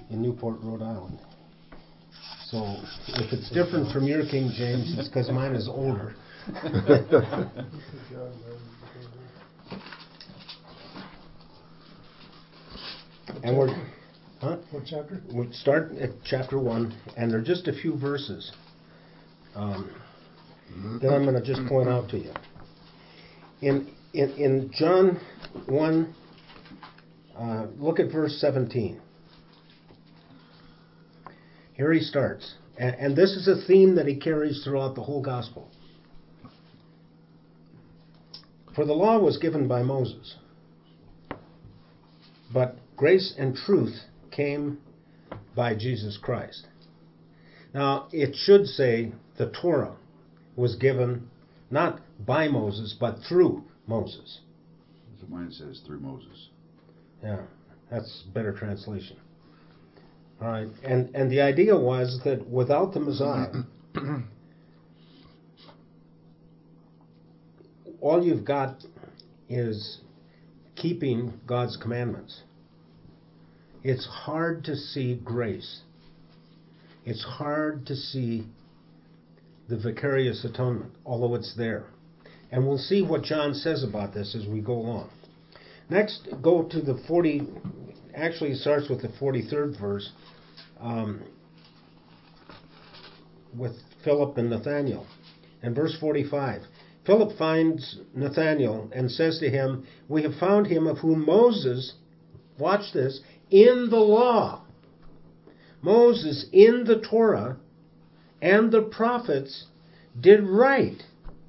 in Newport, Rhode Island. So if it's different from your King James, it's because mine is older. And we're, What chapter? we start at chapter 1, and there are just a few verses that I'm going to just point out to you. In John 1, look at verse 17. Here he starts. And this is a theme that he carries throughout the whole gospel. For the law was given by Moses, but grace and truth came by Jesus Christ. Now, it should say the Torah was given not by Moses, but through Moses. So mine says through Moses. Yeah, that's a better translation. All right, and the idea was that without the Messiah, all you've got is keeping God's commandments. It's hard to see grace. It's hard to see the vicarious atonement, although it's there. And we'll see what John says about this as we go along. Next, go to the 40, actually it starts with the 43rd verse, with Philip and Nathanael. And verse 45, Philip finds Nathanael and says to him, "We have found him of whom Moses," watch this, "in the law, Moses in the Torah, and the prophets did write."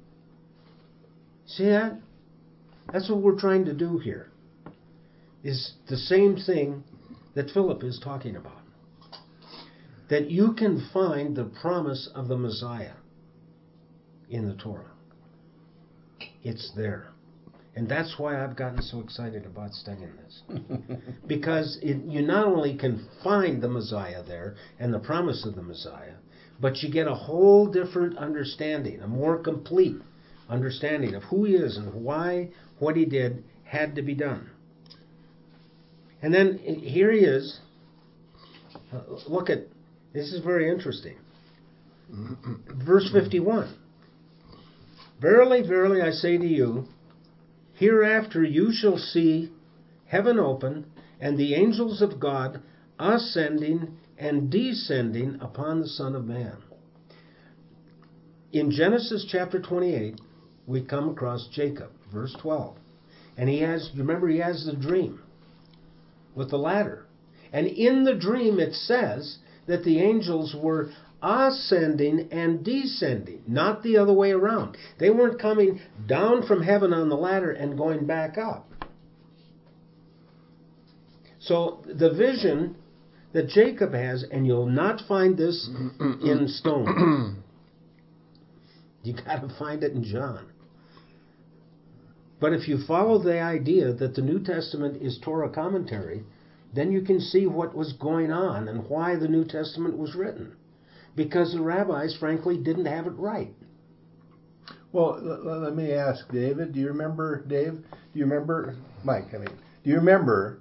See that? That's what we're trying to do here. Is the same thing that Philip is talking about. That you can find the promise of the Messiah in the Torah. It's there. And that's why I've gotten so excited about studying this. Because you not only can find the Messiah there and the promise of the Messiah, but you get a whole different understanding, a more complete understanding of who he is and why what he did had to be done. And then here he is. Look at, this is very interesting. Verse 51. "Verily, verily, I say to you, hereafter you shall see heaven open, and the angels of God ascending and descending upon the Son of Man." In Genesis chapter 28, we come across Jacob, verse 12. And he has the dream with the ladder. And in the dream it says that the angels were ascending and descending, not the other way around. They weren't coming down from heaven on the ladder and going back up. So the vision that Jacob has, and you'll not find this in stone. You got to find it in John. But if you follow the idea that the New Testament is Torah commentary, then you can see what was going on and why the New Testament was written. Because the rabbis, frankly, didn't have it right. Well, let me ask David. Do you remember, Mike? Do you remember?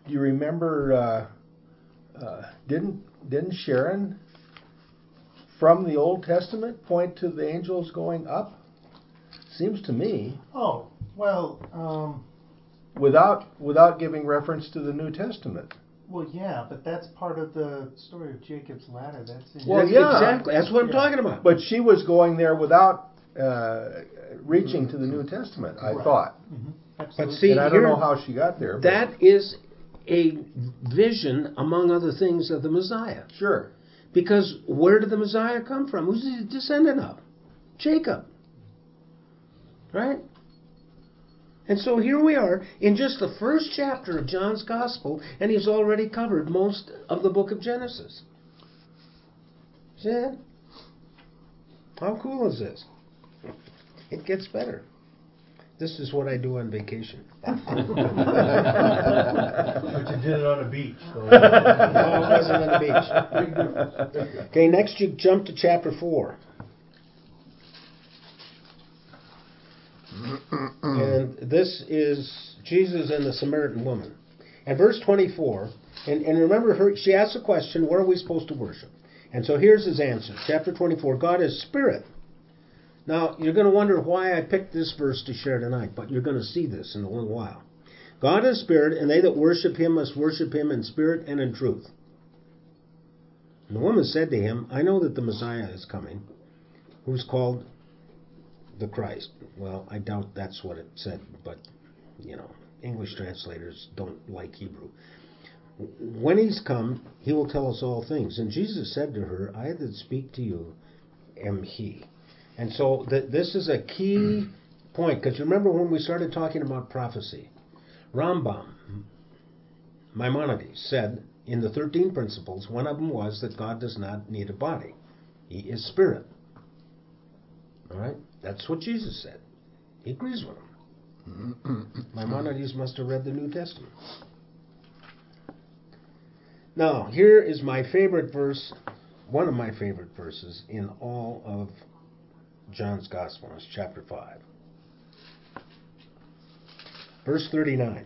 Didn't Sharon from the Old Testament point to the angels going up? Seems to me. Oh, well. Without giving reference to the New Testament. Well, yeah, but that's part of the story of Jacob's ladder. Exactly. That's what I'm talking about. But she was going there without reaching to the New Testament, I thought. Mm-hmm. But see, and I don't know how she got there. That is a vision, among other things, of the Messiah. Sure. Because where did the Messiah come from? Who's he a descendant of? Jacob. Right? And so here we are in just the first chapter of John's Gospel, and he's already covered most of the book of Genesis. See that? How cool is this? It gets better. This is what I do on vacation. But you did it on a beach. So. No, it wasn't on the beach. Okay, next you jump to chapter 4. And this is Jesus and the Samaritan woman. At verse 24, And remember, she asked the question, where are we supposed to worship? And so here's his answer. Chapter 24, God is spirit. Now, you're going to wonder why I picked this verse to share tonight, but you're going to see this in a little while. God is spirit, and they that worship him must worship him in spirit and in truth. And the woman said to him, I know that the Messiah is coming, who's called the Christ. Well, I doubt that's what it said, but, English translators don't like Hebrew. When he's come, he will tell us all things. And Jesus said to her, I that speak to you am he. And so this is a key point, because remember when we started talking about prophecy, Rambam, Maimonides, said in the 13 principles, one of them was that God does not need a body. He is spirit. All right? That's what Jesus said. He agrees with him. Maimonides must have read the New Testament. Now, here is my favorite verse, one of my favorite verses in all of John's Gospel. It's chapter 5. Verse 39.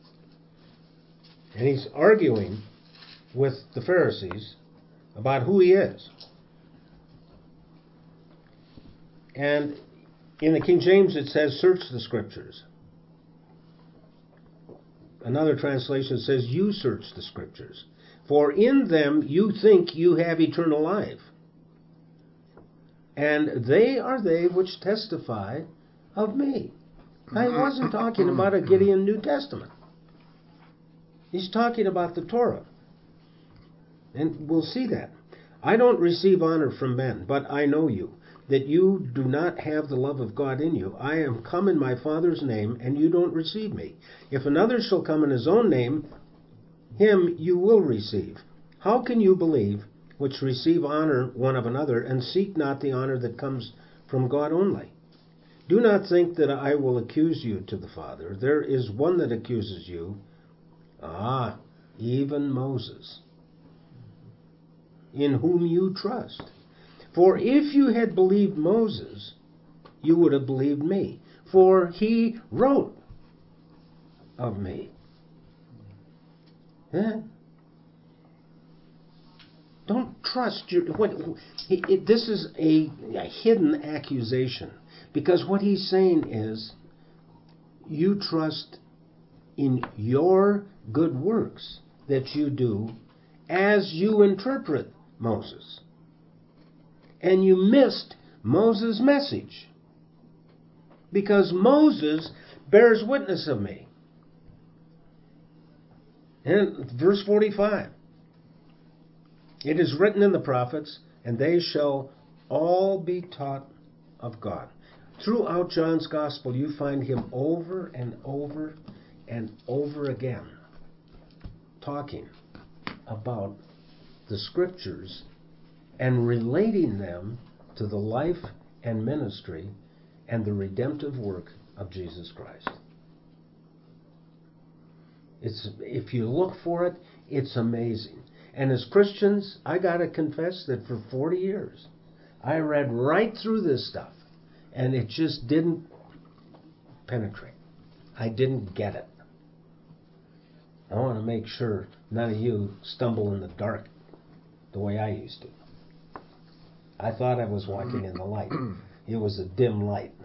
And he's arguing with the Pharisees about who he is. And in the King James it says, search the Scriptures. Another translation says, you search the Scriptures. For in them you think you have eternal life. And they are they which testify of me. I wasn't talking about a Gideon New Testament. He's talking about the Torah. And we'll see that. I don't receive honor from men, but I know you, that you do not have the love of God in you. I am come in my Father's name, and you don't receive me. If another shall come in his own name, him you will receive. How can you believe, which receive honor one of another, and seek not the honor that comes from God only? Do not think that I will accuse you to the Father. There is one that accuses you, even Moses, in whom you trust. For if you had believed Moses, you would have believed me, for he wrote of me. Don't trust this is a hidden accusation, because what he's saying is you trust in your good works that you do as you interpret Moses. And you missed Moses' message, because Moses bears witness of me. And verse 45, it is written in the prophets, and they shall all be taught of God. Throughout John's Gospel, you find him over and over and over again talking about the Scriptures and relating them to the life and ministry and the redemptive work of Jesus Christ. If you look for it, it's amazing. And as Christians, I got to confess that for 40 years, I read right through this stuff, and it just didn't penetrate. I didn't get it. I want to make sure none of you stumble in the dark the way I used to. I thought I was walking in the light. It was a dim light.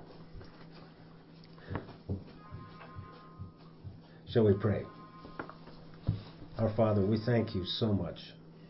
Shall we pray? Our Father, we thank you so much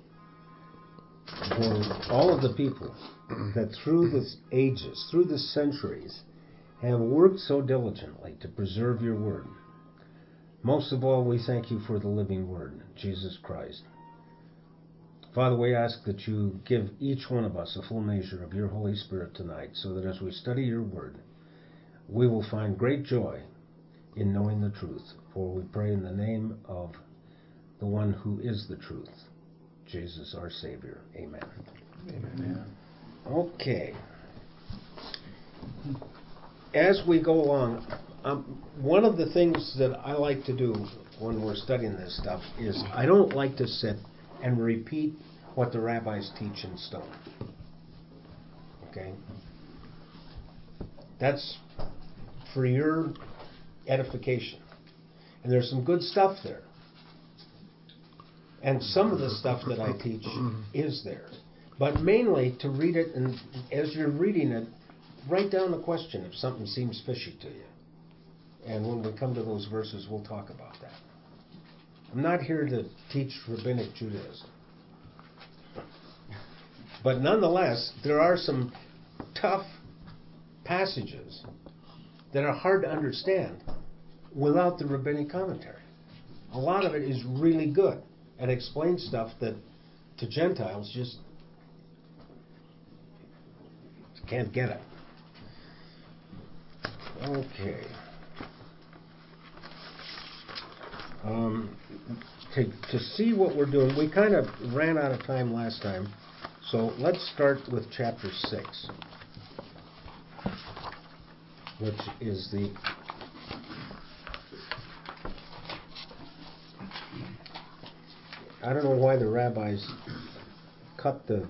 for all of the people that through the ages, through the centuries, have worked so diligently to preserve your word. Most of all, we thank you for the living word, Jesus Christ. Father, we ask that you give each one of us a full measure of your Holy Spirit tonight, so that as we study your word, we will find great joy in knowing the truth. For we pray in the name of the one who is the truth, Jesus our Savior. Amen. Amen. Okay. As we go along, one of the things that I like to do when we're studying this stuff is I don't like to sit and repeat what the rabbis teach in stone. Okay? That's for your edification. And there's some good stuff there. And some of the stuff that I teach is there. But mainly to read it, and as you're reading it, write down a question if something seems fishy to you. And when we come to those verses, we'll talk about that. I'm not here to teach rabbinic Judaism. But nonetheless, there are some tough passages that are hard to understand without the rabbinic commentary. A lot of it is really good and explains stuff that to Gentiles just can't get it. Okay. To see what we're doing, we kind of ran out of time last time, so let's start with chapter 6, which is the I don't know why the rabbis cut the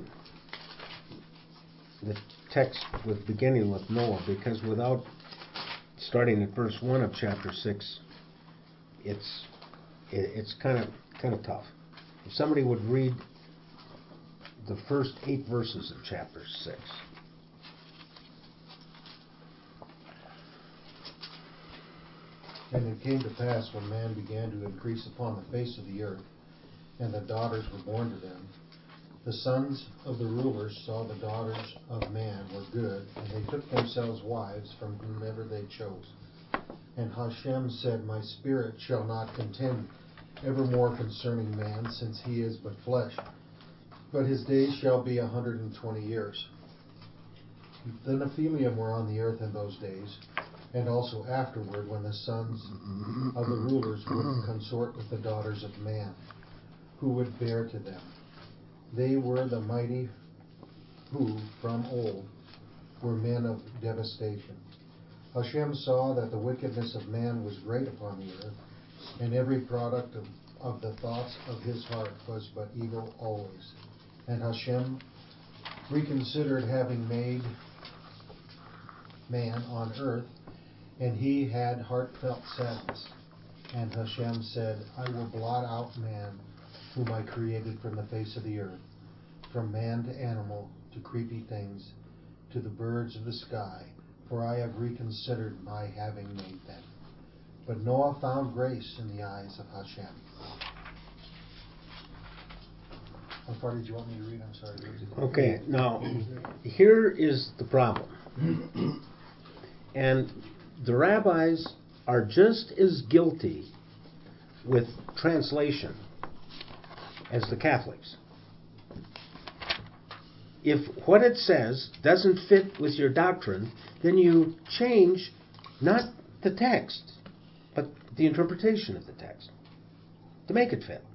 text with beginning with Noah, because without starting at verse 1 of chapter 6, it's kind of tough. If somebody would read the first 8 verses of chapter 6. And it came to pass, when man began to increase upon the face of the earth, and the daughters were born to them, the sons of the rulers saw the daughters of man were good, and they took themselves wives from whomever they chose. And Hashem said, My spirit shall not contend evermore concerning man, since he is but flesh, but his days shall be 120 years. The Nephilim were on the earth in those days, and also afterward, when the sons of the rulers would consort with the daughters of man, who would bear to them. They were the mighty who, from old, were men of devastation. Hashem saw that the wickedness of man was great upon the earth, and every product of the thoughts of his heart was but evil always. And Hashem reconsidered having made man on earth, and he had heartfelt sadness. And Hashem said, I will blot out man, whom I created from the face of the earth, from man to animal, to creepy things, to the birds of the sky, for I have reconsidered my having made them. But Noah found grace in the eyes of Hashem. How far did you want me to read? I'm sorry. Okay, now, here is the problem. And the rabbis are just as guilty with translation as the Catholics. If what it says doesn't fit with your doctrine, then you change not the text, but the interpretation of the text to make it fit.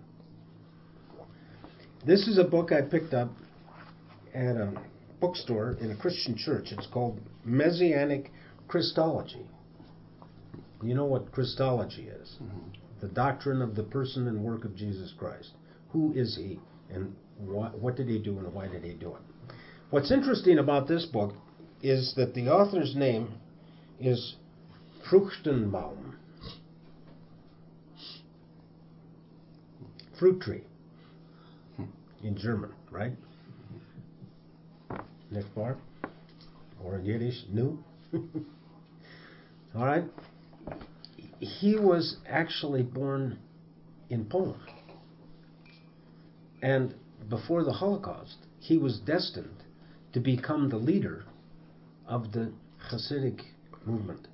This is a book I picked up at a bookstore in a Christian church. It's called Messianic Christology. You know what Christology is? Mm-hmm. The doctrine of the person and work of Jesus Christ. Who is he, and what did he do, and why did he do it? What's interesting about this book is that the author's name is Fruchtenbaum. Fruit tree. In German, right? Next part. Or in Yiddish, nu. All right. He was actually born in Poland. And before the Holocaust, he was destined to become the leader of the Hasidic movement,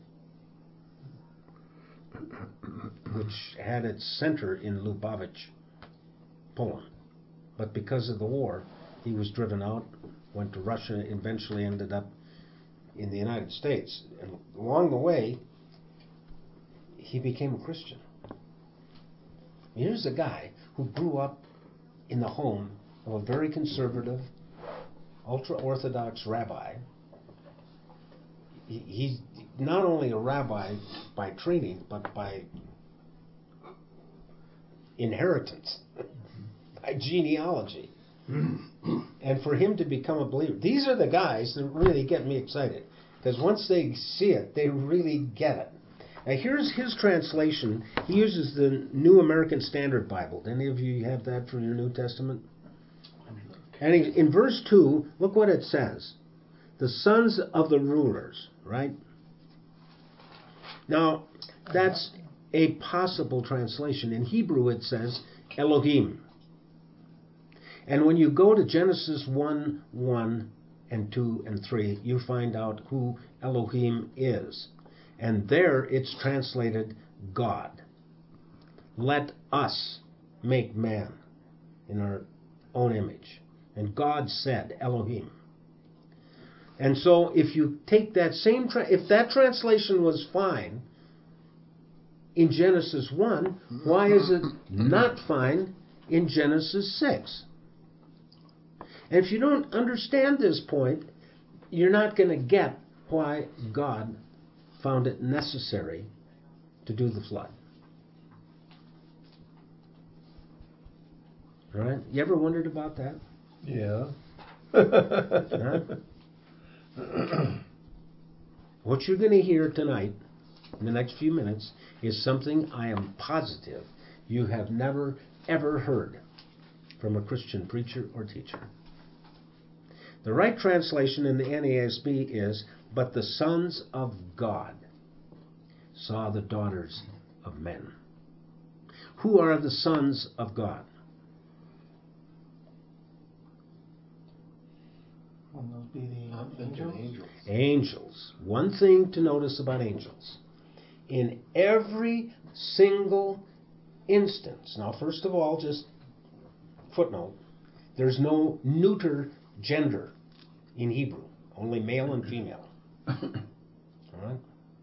which had its center in Lubavitch, Poland. But because of the war, he was driven out, went to Russia, eventually ended up in the United States. And along the way, he became a Christian. Here's a guy who grew up in the home of a very conservative, ultra-Orthodox rabbi. He's not only a rabbi by training, but by inheritance, by genealogy. And for him to become a believer, these are the guys that really get me excited, because once they see it, they really get it. Now here's his translation. He uses the New American Standard Bible. Do any of you have that for your New Testament? And in verse 2, look what it says. The sons of the rulers, right? Now, that's a possible translation. In Hebrew it says Elohim. And when you go to Genesis 1:1 and 2 and 3, you find out who Elohim is. And there it's translated God. Let us make man in our own image. And God said, Elohim. And so if you take that same, if that translation was fine in Genesis 1, why is it not fine in Genesis 6? And if you don't understand this point, you're not going to get why God found it necessary to do the flood. Right? You ever wondered about that? Yeah. Huh? What you're going to hear tonight, in the next few minutes, is something I am positive you have never, ever heard from a Christian preacher or teacher. The right translation in the NASB is, but the sons of God saw the daughters of men. Who are the sons of God? Wouldn't those be the I'm thinking angels? angels. Angels. One thing to notice about angels. In every single instance, now first of all, just footnote, there's no neuter gender in Hebrew, only male and female. All right?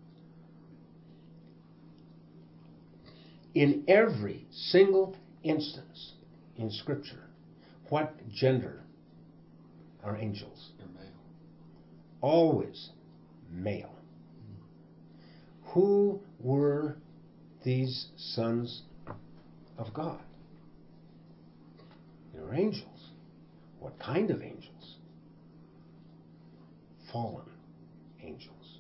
In every single instance in Scripture, what gender are angels? They're male. Always male. Who were these sons of God? They were angels. What kind of angels? Fallen angels.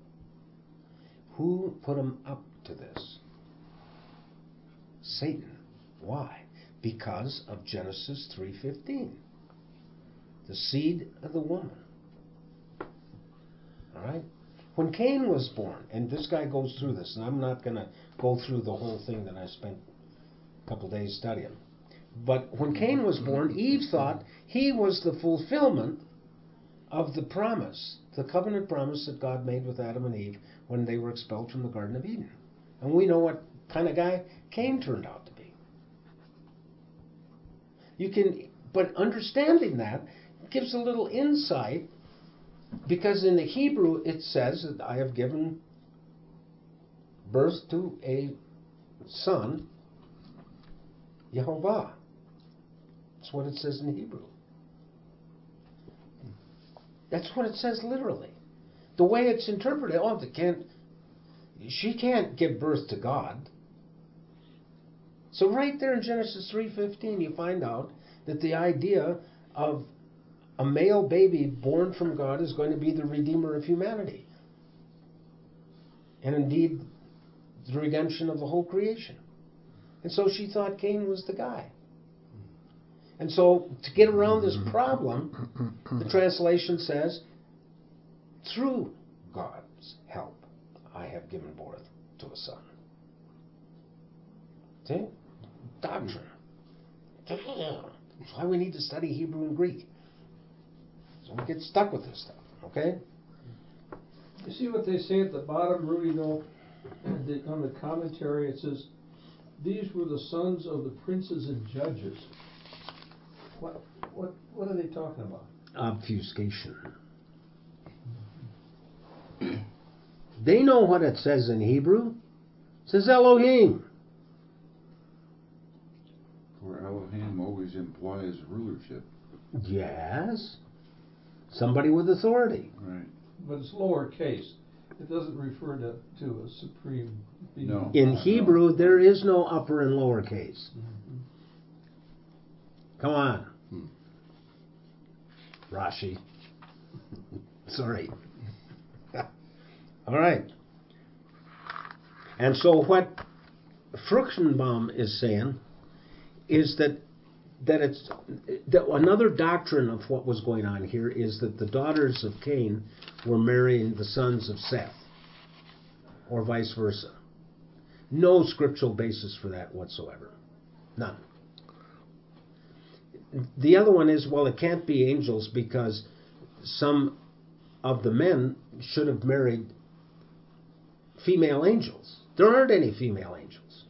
Who put them up to this? Satan. Why? Because of Genesis 3:15. The seed of the woman. All right? When Cain was born, and this guy goes through this, and I'm not going to go through the whole thing that I spent a couple days studying. But when Cain was born, Eve thought he was the fulfillment of the promise, the covenant promise that God made with Adam and Eve when they were expelled from the Garden of Eden. And we know what kind of guy Cain turned out to be. But understanding that gives a little insight, because in the Hebrew it says that I have given birth to a son, Yehovah. That's what it says in Hebrew. That's what it says literally. The way it's interpreted, she can't give birth to God. So right there in Genesis 3:15, you find out that the idea of a male baby born from God is going to be the Redeemer of humanity. And indeed, the redemption of the whole creation. And so she thought Cain was the guy. And so, to get around this problem, the translation says, through God's help, I have given birth to a son. See? Doctrine. That's why we need to study Hebrew and Greek. So we get stuck with this stuff, okay? You see what they say at the bottom, Rudy, though? On the commentary, it says, these were the sons of the princes and judges. What are they talking about? Obfuscation. They know what it says in Hebrew. It says Elohim. Where Elohim always implies rulership. Yes. Somebody with authority. Right. But it's lowercase. It doesn't refer to a supreme being. No. In Hebrew, there is no upper and lower case. Come on. Rashi. Sorry. All right. And so what Fruchtenbaum is saying is that another doctrine of what was going on here is that the daughters of Cain were marrying the sons of Seth, or vice versa. No scriptural basis for that whatsoever. None. The other one is, well, it can't be angels because some of the men should have married female angels. There aren't any female angels.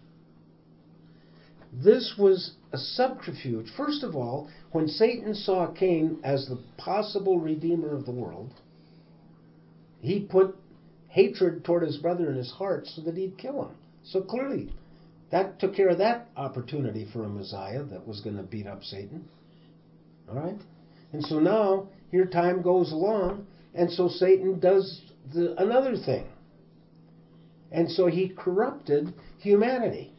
This was a subterfuge. First of all, when Satan saw Cain as the possible redeemer of the world, he put hatred toward his brother in his heart so that he'd kill him. So clearly, that took care of that opportunity for a Messiah that was going to beat up Satan. All right? And so now, here time goes along, and so Satan does another thing. And so he corrupted humanity.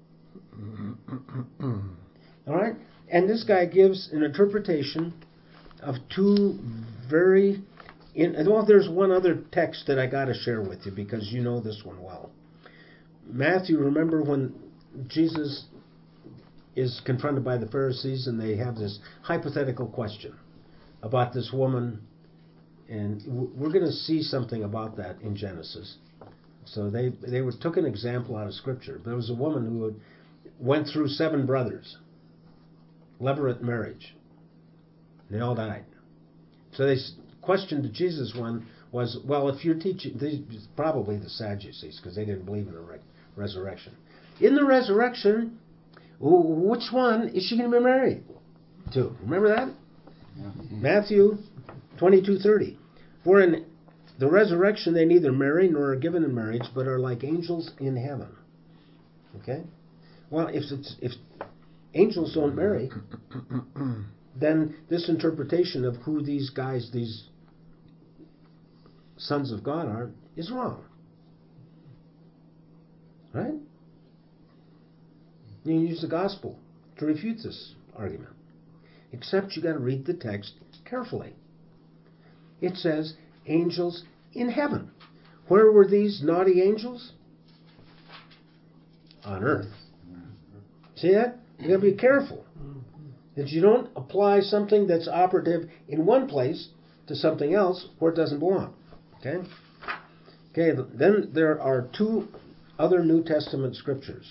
All right? And this guy gives an interpretation of two very... well, there's one other text that I got to share with you because you know this one well. Matthew, remember when Jesus is confronted by the Pharisees and they have this hypothetical question about this woman, and we're going to see something about that in Genesis. So they took an example out of Scripture. There was a woman who went through 7 brothers, levirate marriage. They all died. So they question to Jesus one was, well, if you're teaching, probably the Sadducees, because they didn't believe in the resurrection. In the resurrection, which one is she going to be married to? Remember that? Yeah. Matthew 22:30. For in the resurrection they neither marry nor are given in marriage, but are like angels in heaven. Okay? Well, if angels don't marry, then this interpretation of who these guys, these sons of God are, is wrong. Right? You can use the gospel to refute this argument. Except you got to read the text carefully. It says angels in heaven. Where were these naughty angels? On earth. See that? You got to be careful that you don't apply something that's operative in one place to something else where it doesn't belong. Okay? Okay, then there are 2 other New Testament scriptures.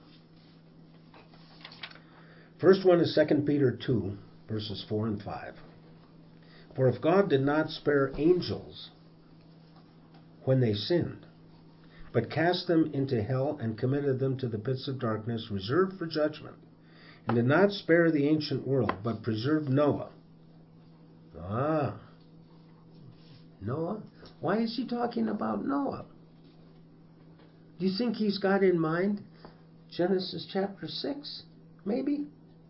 First one is 2 Peter 2, verses 4 and 5. For if God did not spare angels when they sinned, but cast them into hell and committed them to the pits of darkness reserved for judgment, and did not spare the ancient world, but preserved Noah. Noah? Why is he talking about Noah? Do you think he's got in mind Genesis chapter 6? Maybe?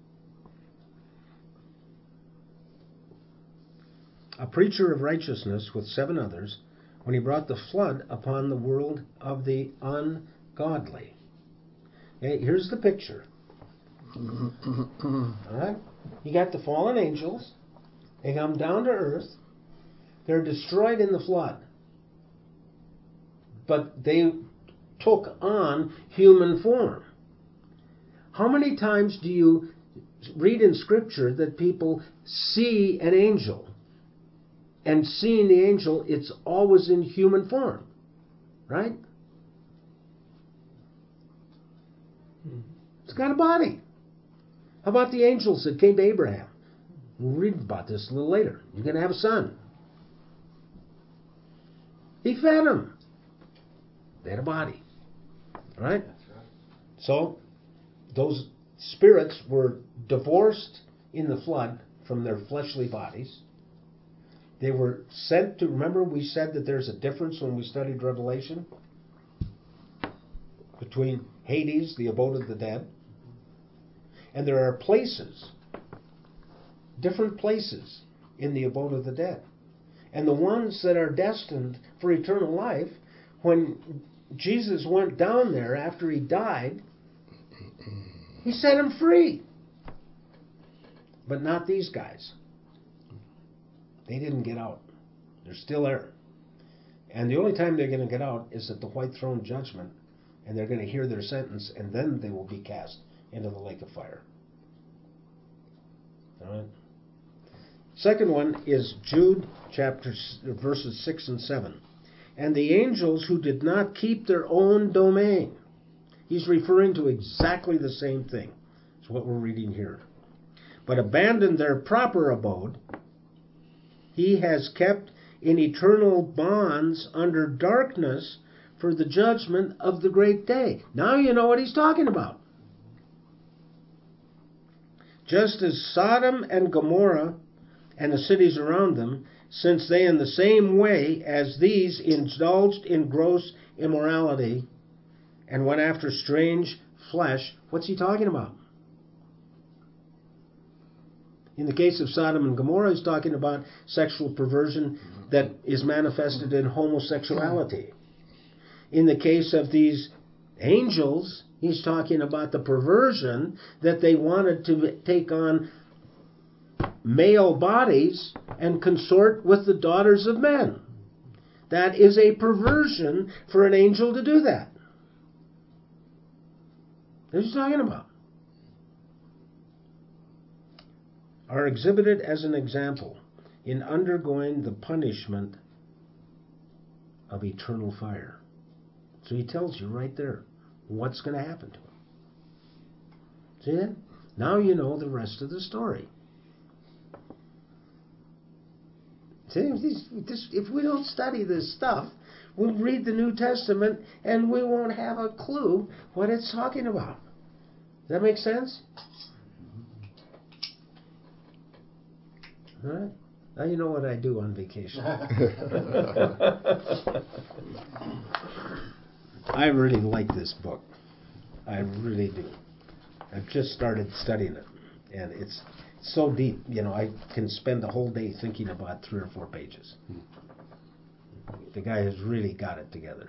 A preacher of righteousness with 7 others, when he brought the flood upon the world of the ungodly. Okay, here's the picture. All right? You got the fallen angels. They come down to earth. They're destroyed in the flood. But they took on human form. How many times do you read in Scripture that people see an angel? And seeing the angel, it's always in human form. Right? It's got a body. How about the angels that came to Abraham? We'll read about this a little later. You're going to have a son. He fed him. They had a body. Right? So, those spirits were divorced in the flood from their fleshly bodies. They were sent to, remember we said that there's a difference when we studied Revelation between Hades, the abode of the dead, and there are places, different places in the abode of the dead. And the ones that are destined for eternal life, when Jesus went down there after he died, he set them free. But not these guys. They didn't get out. They're still there. And the only time they're going to get out is at the white throne judgment. and they're going to hear their sentence, and then they will be cast into the lake of fire. All right. Second one is Jude verses 6 and 7. And the angels who did not keep their own domain. He's referring to exactly the same thing. It's what we're reading here. But abandoned their proper abode, he has kept in eternal bonds under darkness for the judgment of the great day. Now you know what he's talking about. Just as Sodom and Gomorrah and the cities around them, since they in the same way as these indulged in gross immorality and went after strange flesh. What's he talking about? In the case of Sodom and Gomorrah, he's talking about sexual perversion that is manifested in homosexuality. In the case of these angels, he's talking about the perversion that they wanted to take on male bodies and consort with the daughters of men. That is a perversion for an angel to do that. That's what he's talking about. Are exhibited as an example in undergoing the punishment of eternal fire. So he tells you right there what's going to happen to him. See that? Now you know the rest of the story. See, if we don't study this stuff, we'll read the New Testament and we won't have a clue what it's talking about. Does that make sense? All right. Now you know what I do on vacation. I really like this book. I really do. I've just started studying it, and it's so deep. You know, I can spend the whole day thinking about 3 or 4 pages. The guy has really got it together.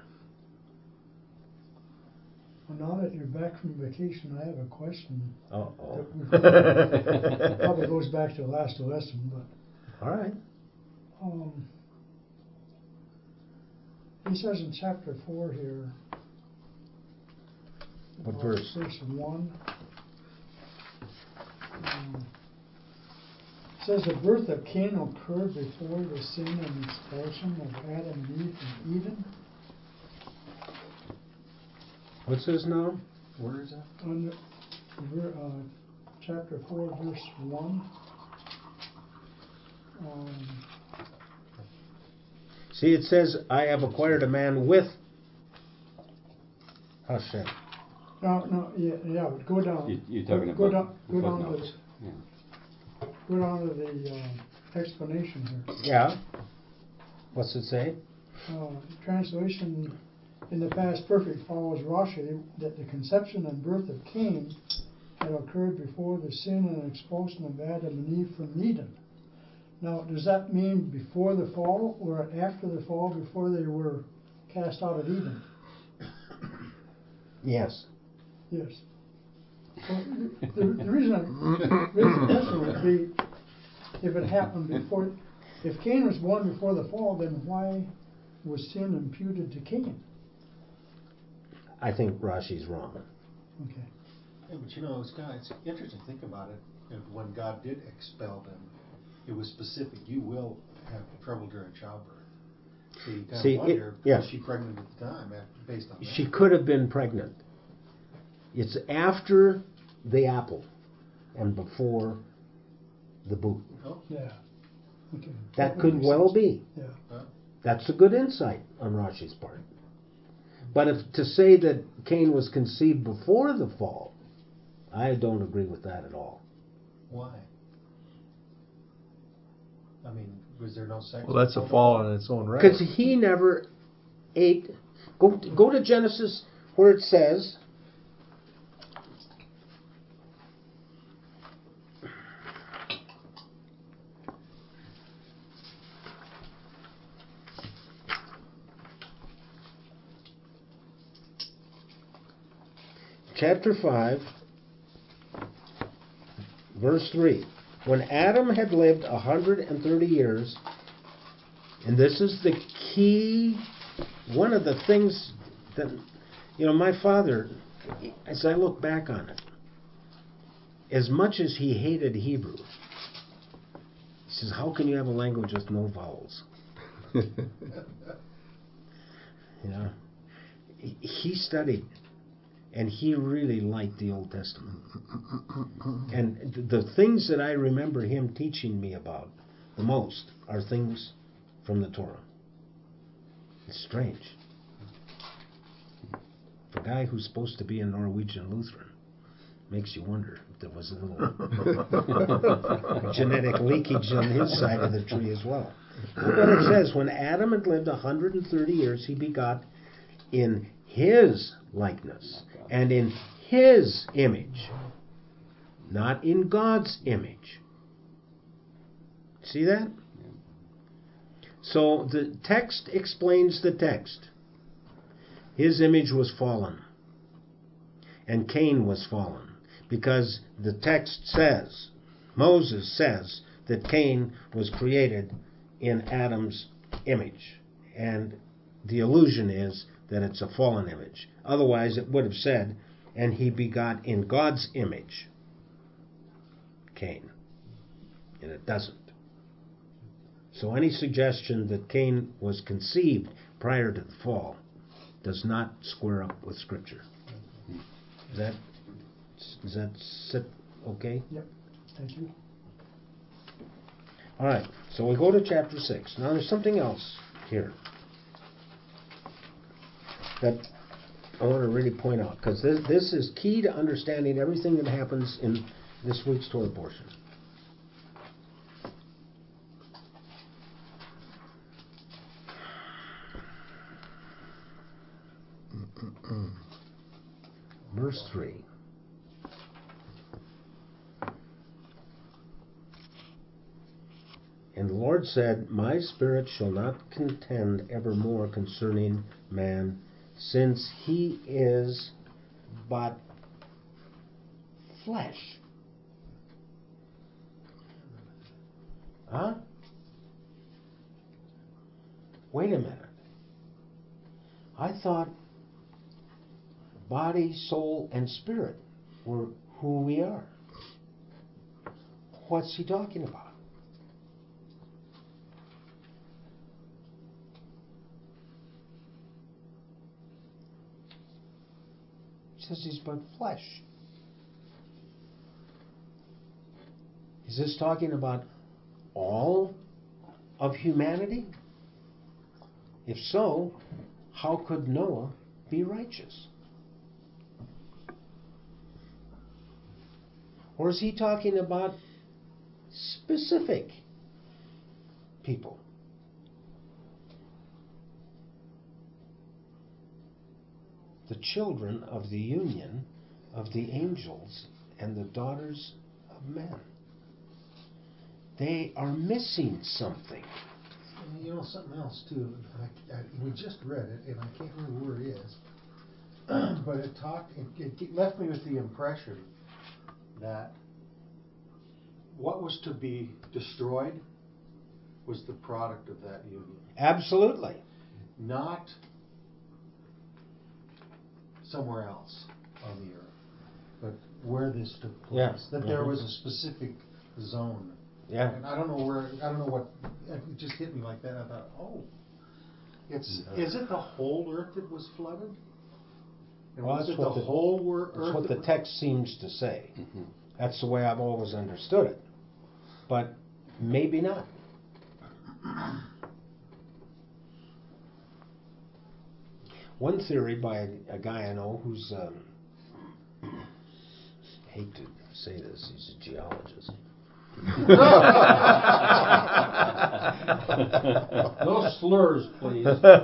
Well, now that you're back from vacation, I have a question. Uh-oh. That probably goes back to the last lesson, but All right. He says in chapter 4 here. What verse? Verse 1. It says the birth of Cain occurred before the sin and expulsion of Adam and Eve from Eden. What's this now? Where is that? On chapter 4, verse 1. See, it says, I have acquired a man with Hashem. No, yeah, but go down. You're talking go about down, go down to footnotes. go down to the explanation here. Yeah. What's it say? Translation in the past perfect follows Rashi that the conception and birth of Cain had occurred before the sin and expulsion of Adam and Eve from Eden. Now, does that mean before the fall or after the fall, before they were cast out of Eden? Yes. Yes. Well, the reason I raise the question would be if it happened before, if Cain was born before the fall, then why was sin imputed to Cain? I think Rashi's wrong. Okay. Yeah, but it's interesting to think about it. And when God did expel them, it was specific. You will have trouble during childbirth. So you kind of wonder, was she pregnant at the time, based on that? She could have been pregnant. It's after the apple and before the boot. Oh. Yeah. Okay. That could well be. Yeah. That's a good insight on Rashi's part. But if to say that Cain was conceived before the fall, I don't agree with that at all. Why? I mean, was there no sex? Well, that's a fall in its own right. Because he never ate. Go to Genesis where it says, chapter 5, verse 3. When Adam had lived 130 years, and this is the key, one of the things that You know, my father, as I look back on it, as much as he hated Hebrew, he says, how can you have a language with no vowels? You know, he studied, and he really liked the Old Testament. And the things that I remember him teaching me about the most are things from the Torah. It's strange. For a guy who's supposed to be a Norwegian Lutheran, makes you wonder if there was a little genetic leakage on his side of the tree as well. Look what it says. When Adam had lived 130 years, he begot in his likeness and in his image, not in God's image. See that? So the text explains the text. His image was fallen, and Cain was fallen, because the text says, Moses says, that Cain was created in Adam's image. And the allusion is that it's a fallen image. Otherwise, it would have said, and he begot in God's image Cain. And it doesn't. So any suggestion that Cain was conceived prior to the fall does not square up with Scripture. Does that sit okay? Yep. Thank you. All right, so we go to chapter 6. Now there's something else here that I want to really point out, because this is key to understanding everything that happens in this week's Torah portion. Verse 3. And the Lord said, my spirit shall not contend evermore concerning man, since he is but flesh. Huh? Wait a minute. I thought body, soul, and spirit were who we are. What's he talking about? He says he's but flesh. Is this talking about all of humanity? If so, how could Noah be righteous? Or is he talking about specific people? The children of the union of the angels and the daughters of men. They are missing something. You know, something else too. We just read it, and I can't remember where it is. But it left me with the impression that what was to be destroyed was the product of that union. Absolutely. Not somewhere else on the earth, but where this took place. Yeah. That there was a specific zone. Yeah. And I don't know what, it just hit me like that. I thought, oh, is it the whole earth that was flooded? And Well, was that's it the what whole earth? That's what that the was- text seems to say. That's the way I've always understood it. But maybe not. One theory by a guy I know who's, I hate to say this, he's a geologist. No slurs, please.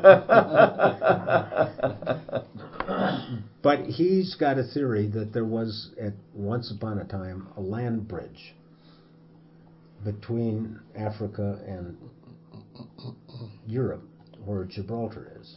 But he's got a theory that there was, at once upon a time, a land bridge between Africa and Europe, where Gibraltar is.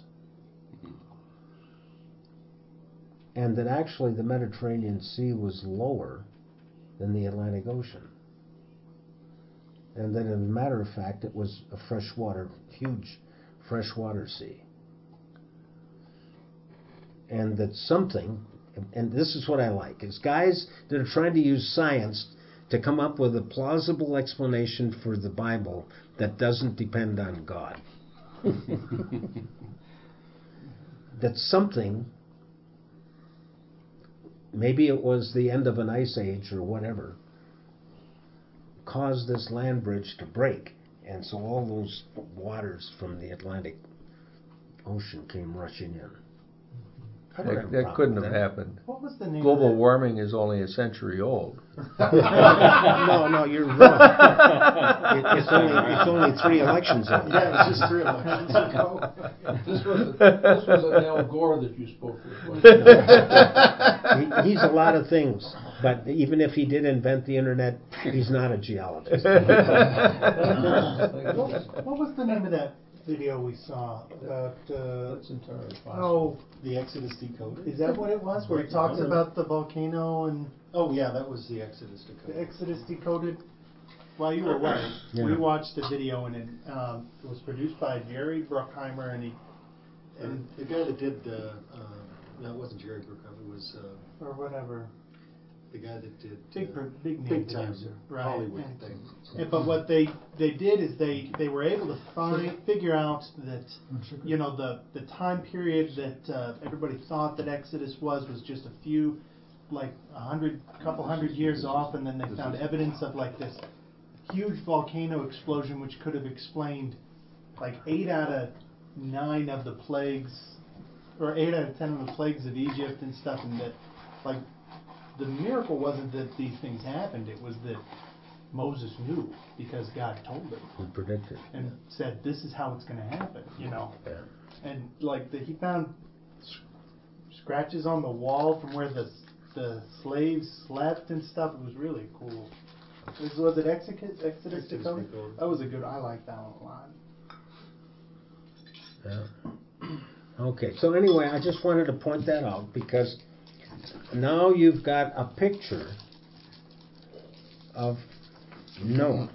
And that actually the Mediterranean Sea was lower than the Atlantic Ocean. And that, as a matter of fact, it was a huge freshwater sea. and that something, and this is what I like, is guys that are trying to use science to come up with a plausible explanation for the Bible that doesn't depend on God. That something, maybe it was the end of an ice age or whatever, caused this land bridge to break. And so all those waters from the Atlantic Ocean came rushing in. I don't have a That problem couldn't with have that. happened. What was the name Global of that? warming is only a century old. No, you're wrong. It's only 3 elections old. Yeah, it was just 3 elections ago. This was an Al Gore that you spoke with, wasn't it? He's a lot of things, but even if he did invent the internet, he's not a geologist. What was the name of that video we saw about? That's entirely possible. Oh, The Exodus Decoded? is that what it was? Where he talks about the volcano and Oh, yeah, that was the Exodus the Decoded. Exodus Decoded? While you were away, Yeah. we watched the video, and it was produced by Jerry Bruckheimer, and And the guy that did no, it wasn't Jerry Bruckheimer, it was or whatever. the guy that did Big name big time producer, right? Hollywood And- thing. But what they did is they were able to figure out that the time period that everybody thought that Exodus was just a few, like couple hundred years off, and then they found evidence of like this huge volcano explosion, which could have explained like 8 out of 9 of the plagues, or 8 out of 10 of the plagues of Egypt and stuff, and that like the miracle wasn't that these things happened; it was that Moses knew because God told him He predicted. and said, "This is how it's going to happen," Yeah. And like he found scratches on the wall from where the slaves slept and stuff. It was really cool. Was it Exodus Exodus Decoded? Decoded. That was a good. I like that one a lot. Yeah. Okay, so anyway, I just wanted to point that out because now you've got a picture of Noah.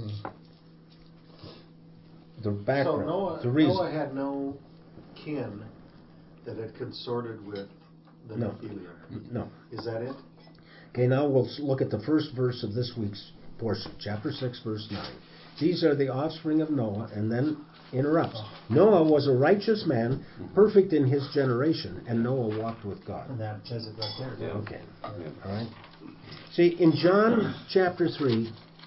The background, So the reason. Noah had no kin that had consorted with the No. Nephilim. No. Is that it? Okay, now we'll look at the first verse of this week's portion, chapter 6, verse 9. These are the offspring of Noah, and then interrupts. Noah was a righteous man, perfect in his generation, and Noah walked with God. And that says it right there. Yeah. Okay, Yeah. all right. See, in John chapter 3,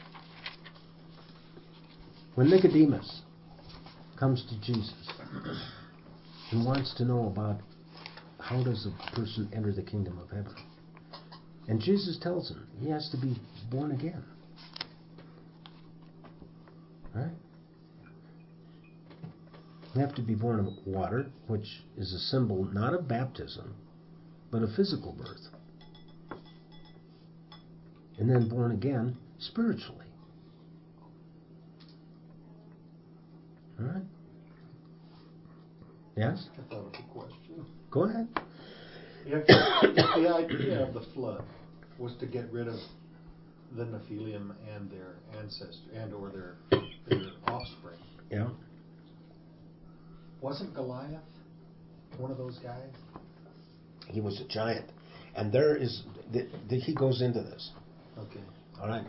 when Nicodemus comes to Jesus and wants to know about how does a person enter the kingdom of heaven, and Jesus tells him he has to be born again. Right? You have to be born of water, which is a symbol not of baptism, but of physical birth. And then born again spiritually. All right? Yes? I thought of a question. Go ahead. If the idea of the flood was to get rid of the Nephilim and their ancestors or their offspring, Yeah. wasn't Goliath one of those guys? He was a giant. And there is, he goes into this. Okay. All right.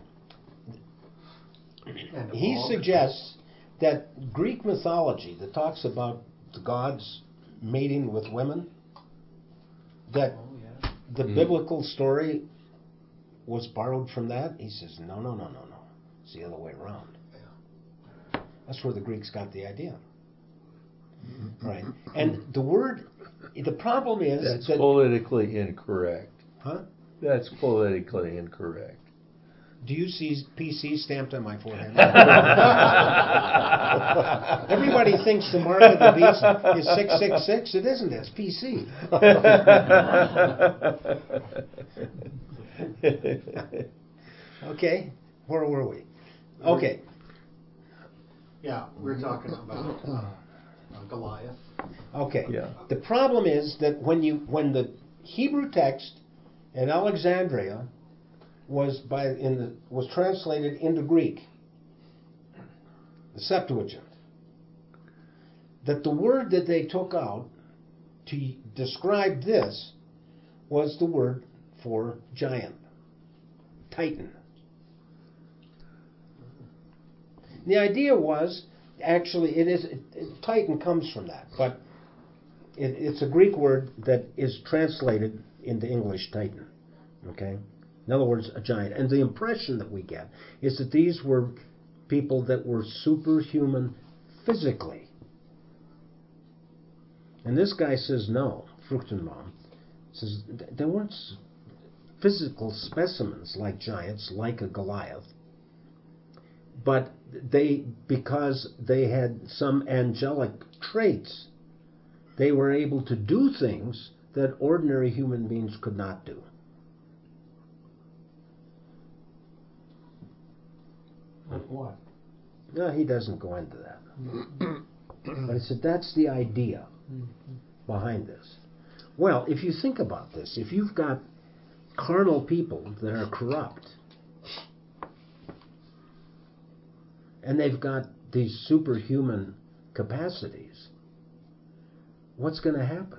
And He Og? suggests that Greek mythology that talks about the gods mating with women, that Oh, yeah. the biblical story was borrowed from that. He says, no. It's the other way around. Yeah. That's where the Greeks got the idea. Right. And the problem is That's that... politically incorrect. Huh? That's politically incorrect. Do you see PC stamped on my forehead? Everybody thinks the mark of the beast is 666. It isn't. It's PC. Okay. Where were we? Okay. Yeah, we're talking about Goliath. Okay. Yeah. The problem is that when the Hebrew text in Alexandria was translated into Greek, the Septuagint, that the word that they took out to describe this was the word for giant, Titan. The idea was, actually, Titan comes from that, but it's a Greek word that is translated into English Titan. Okay? In other words, a giant. And the impression that we get is that these were people that were superhuman physically. And this guy says no, Fruchtenbaum says they weren't physical specimens like giants, like a Goliath, but because they had some angelic traits, they were able to do things that ordinary human beings could not do. Like what? No, he doesn't go into that. But he said that's the idea behind this. Well, if you think about this, if you've got carnal people that are corrupt, and they've got these superhuman capacities, what's going to happen?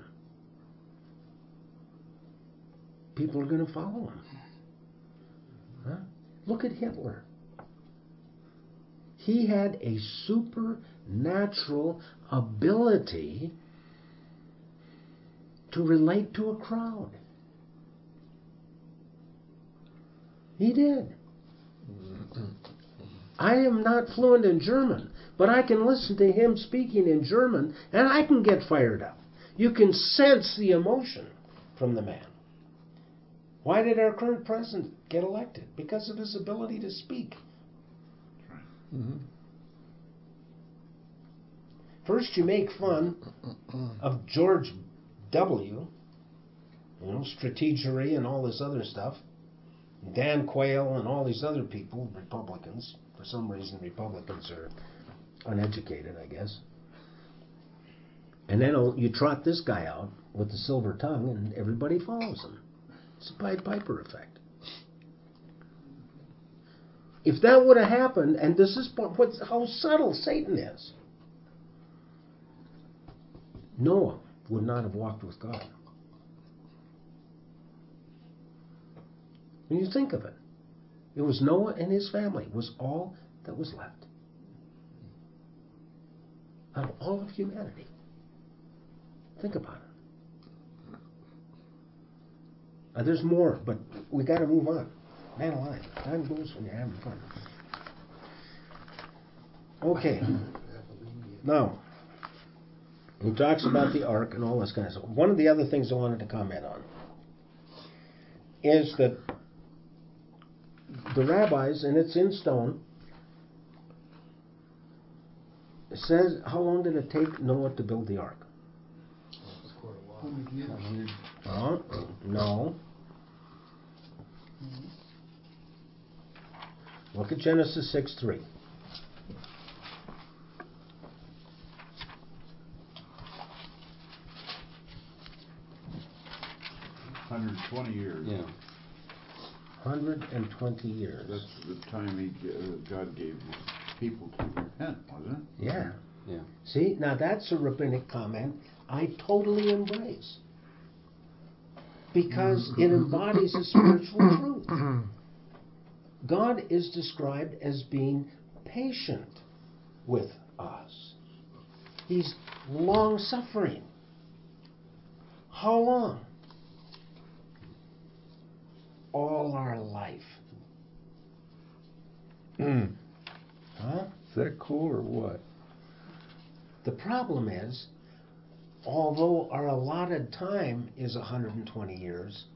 People are going to follow him. Huh? Look at Hitler. He had a supernatural ability to relate to a crowd. He did. I am not fluent in German, but I can listen to him speaking in German and I can get fired up. You can sense the emotion from the man. Why did our current president get elected? Because of his ability to speak. Mm-hmm. First, you make fun of George W., strategery and all this other stuff, Dan Quayle and all these other people, Republicans. For some reason, Republicans are uneducated, I guess. And then you trot this guy out with the silver tongue, and everybody follows him. It's a Pied Piper effect. If that would have happened, and this is how subtle Satan is, Noah would not have walked with God. When you think of it, it was Noah and his family was all that was left out of all of humanity. Think about it. There's more, but we got to move on. Man alive, time goes when you're having fun. Okay. Now, he talks about the ark and all this kind of stuff. One of the other things I wanted to comment on is that the rabbis, and it's in stone, it says, how long did it take Noah to build the ark? No. Look at Genesis 6:3. $120 Yeah. 120 years. That's the time God gave his people to repent, wasn't it? Yeah. Yeah. See, now that's a rabbinic comment I totally embrace. Because it embodies a spiritual truth. God is described as being patient with us. He's long-suffering. How long? All our life. Huh? Is that cool or what? The problem is, although our allotted time is 120 years,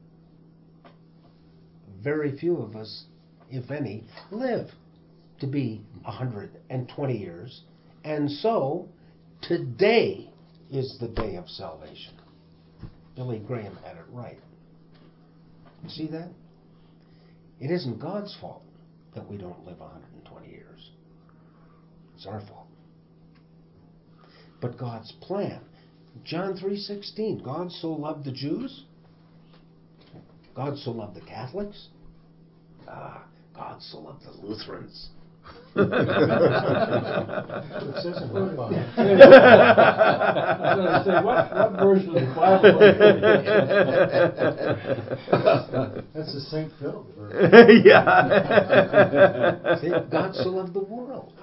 very few of us, if any, live to be 120 years. And so, today is the day of salvation. Billy Graham had it right. See that? It isn't God's fault that we don't live 120 years. It's our fault. But God's plan. John 3:16, God so loved the Jews. God so loved the Catholics. God so loved the Lutherans. It says in my Bible. I was going to say, what version of the Bible? That's the St. Philip version. Yeah. See, God so loved the world.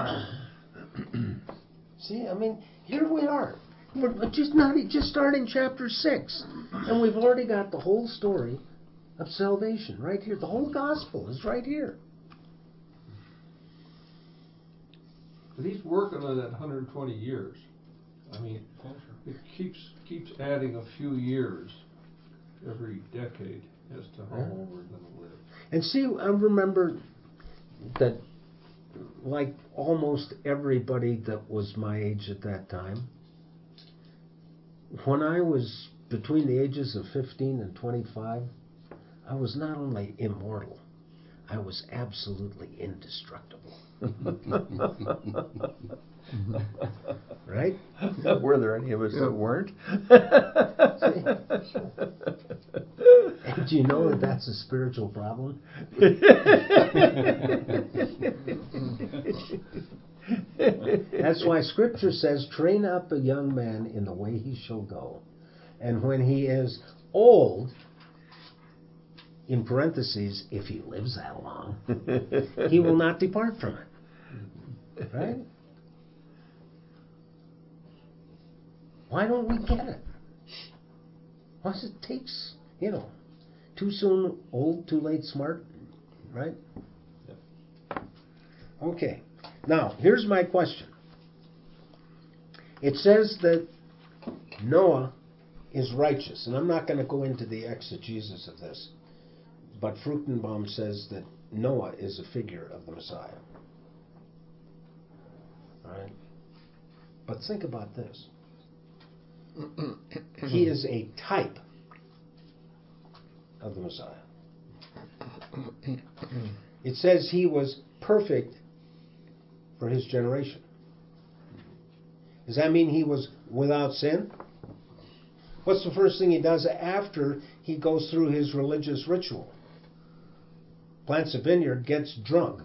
See, I mean, here we are. We're just starting chapter 6, and we've already got the whole story of salvation right here. The whole gospel is right here. But he's working on that 120 years. I mean, it keeps adding a few years every decade as to how long we're going to live. And see, I remember that, like almost everybody that was my age at that time, when I was between the ages of 15 and 25, I was not only immortal, I was absolutely indestructible. Right? Were there any of us that weren't? And do you know that that's a spiritual problem? That's why Scripture says, train up a young man in the way he shall go. And when he is old, in parentheses, if he lives that long, he will not depart from it. Right? Why don't we get it? Why does it take, too soon old, too late smart? Right? Okay. Now, here's my question. It says that Noah is righteous, and I'm not going to go into the exegesis of this, but Fruchtenbaum says that Noah is a figure of the Messiah. Right? But think about this. He is a type of the Messiah. It says he was perfect for his generation. Does that mean he was without sin? What's the first thing he does after he goes through his religious ritual? Plants a vineyard, gets drunk.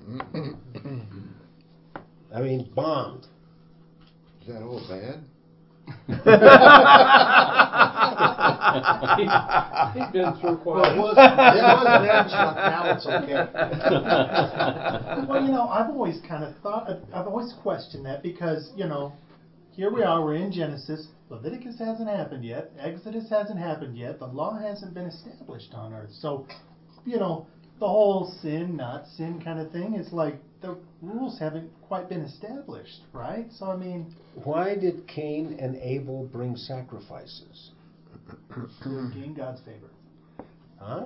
I mean, bombed. Is that all bad? He's been through Well, quite it was then, Chuck. Now it's okay. Well, I've always kind of thought, I've always questioned that because, here we are, we're in Genesis. Leviticus hasn't happened yet. Exodus hasn't happened yet. The law hasn't been established on earth. So, the whole sin, not sin kind of thing is like the rules haven't quite been established, right? So, I mean... Why did Cain and Abel bring sacrifices? To gain God's favor. Huh?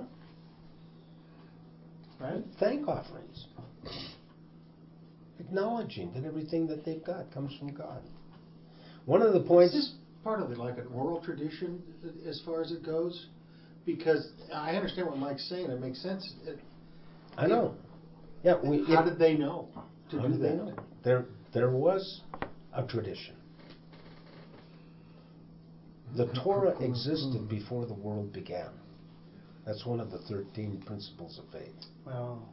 Right? Thank offerings. Acknowledging that everything that they've got comes from God. One of the points... Is this part of it like an oral tradition as far as it goes? Because I understand what Mike's saying. It makes sense. I know. Yeah. How did they know to How do did they that? know? There was a tradition. The Torah existed before the world began. That's one of the 13 principles of faith. Well...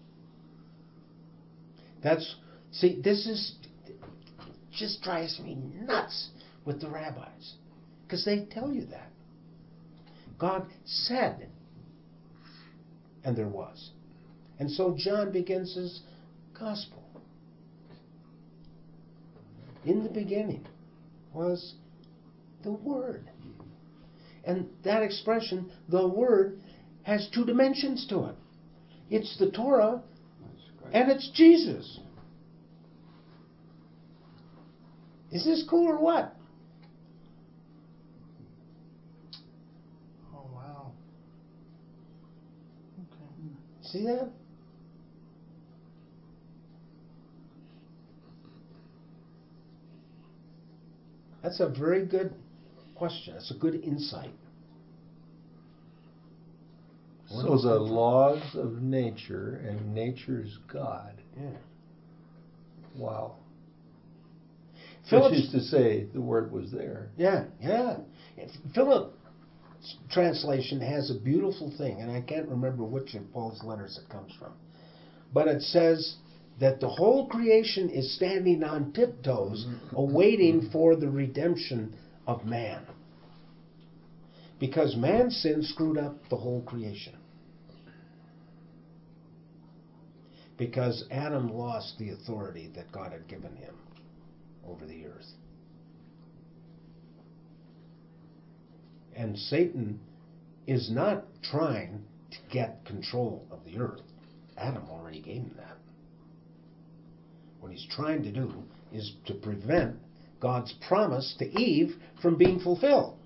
This just drives me nuts with the rabbis. Because they tell you that. God said, and there was. And so John begins his gospel. In the beginning was the Word. And that expression, the Word, has two dimensions to it. It's the Torah, and it's Jesus. Is this cool or what? Oh, wow. Okay. See that? That's a very good question. That's a good insight. So the laws of nature and nature's God. Yeah. Wow. Philip's, Which is to say, the word was there. Yeah. Philip's translation has a beautiful thing, and I can't remember which of Paul's letters it comes from. But it says that the whole creation is standing on tiptoes, awaiting for the redemption of man. Because man's sin screwed up the whole creation. Because Adam lost the authority that God had given him over the earth. And Satan is not trying to get control of the earth. Adam already gave him that. What he's trying to do is to prevent God's promise to Eve from being fulfilled.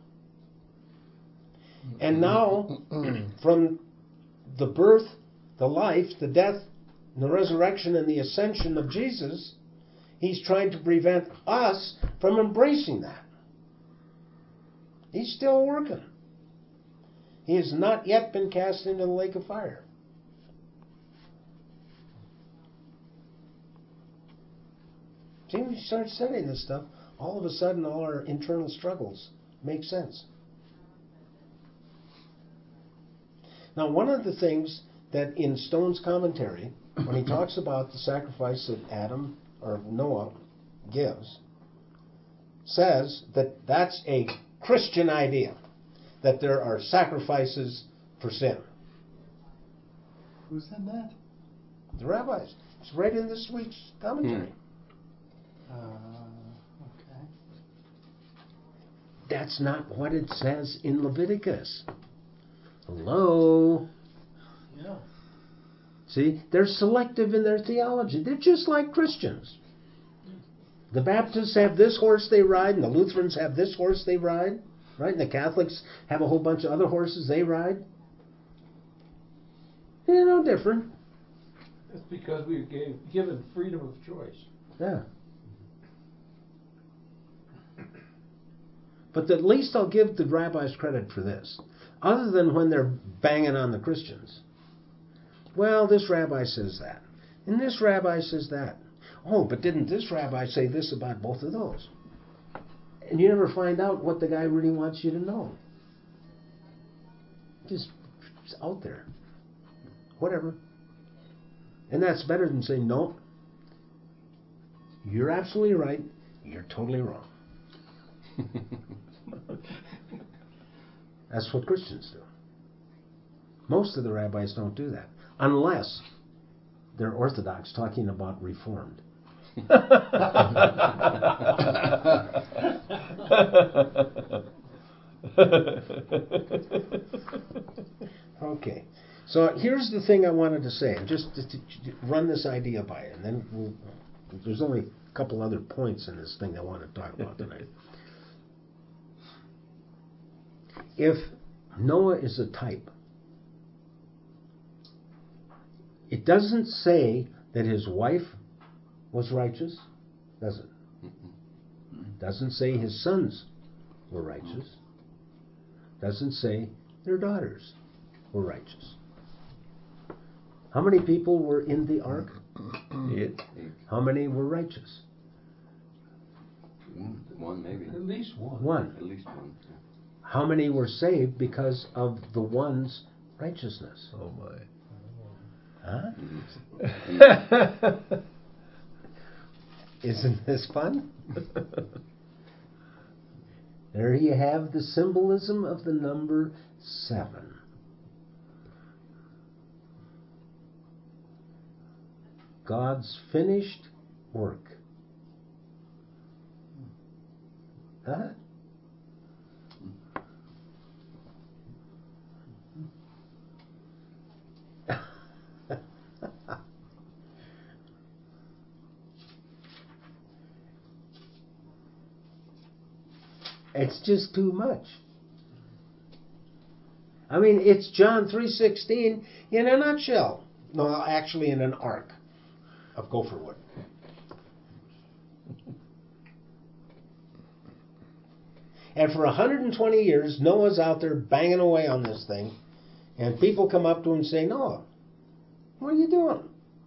And now, from the birth, the life, the death, and the resurrection, and the ascension of Jesus, he's trying to prevent us from embracing that. He's still working. He has not yet been cast into the lake of fire. See, when you start studying this stuff, all of a sudden all our internal struggles make sense. Now, one of the things that in Stone's commentary, when he talks about the sacrifice that Adam or Noah gives, says that that's a Christian idea, that there are sacrifices for sin. Who said that? The rabbis. It's right in this week's commentary. Okay. That's not what it says in Leviticus. Hello? Yeah. See, they're selective in their theology. They're just like Christians. The Baptists have this horse they ride, and the Lutherans have this horse they ride, right? And the Catholics have a whole bunch of other horses they ride. They're no different. That's because we've given freedom of choice. Yeah. But at least I'll give the rabbis credit for this. Other than when they're banging on the Christians. Well, this rabbi says that. And this rabbi says that. Oh, but didn't this rabbi say this about both of those? And you never find out what the guy really wants you to know. Just it's out there. Whatever. And that's better than saying, no, you're absolutely right, you're totally wrong. That's what Christians do. Most of the rabbis don't do that, unless they're Orthodox talking about Reformed. Okay, so here's the thing I wanted to say, and just to run this idea by you, and then there's only a couple other points in this thing I want to talk about tonight. If Noah is a type, it doesn't say that his wife was righteous, does it? Doesn't say his sons were righteous. Doesn't say their daughters were righteous. How many people were in the ark? 8. How many were righteous? One maybe. At least one. One. At least one. How many were saved because of the one's righteousness? Oh my. Huh? Isn't this fun? There you have the symbolism of the number 7. God's finished work. Huh? It's just too much. I mean, it's John 3:16 in a nutshell. No, actually in an arc of gopher wood. And for 120 years, Noah's out there banging away on this thing, and people come up to him and say, Noah, what are you doing?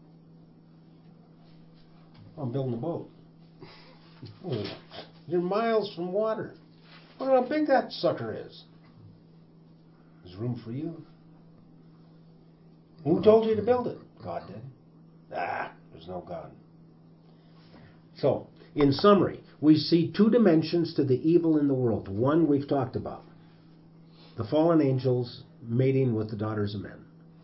I'm building a boat. Oh, you're miles from water. Look how big that sucker is. There's room for you. Who told you to build it? God did. There's no God. So, in summary, we see two dimensions to the evil in the world. One we've talked about. The fallen angels mating with the daughters of men.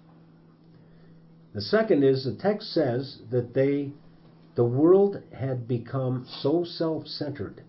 The second is the text says that the world had become so self-centered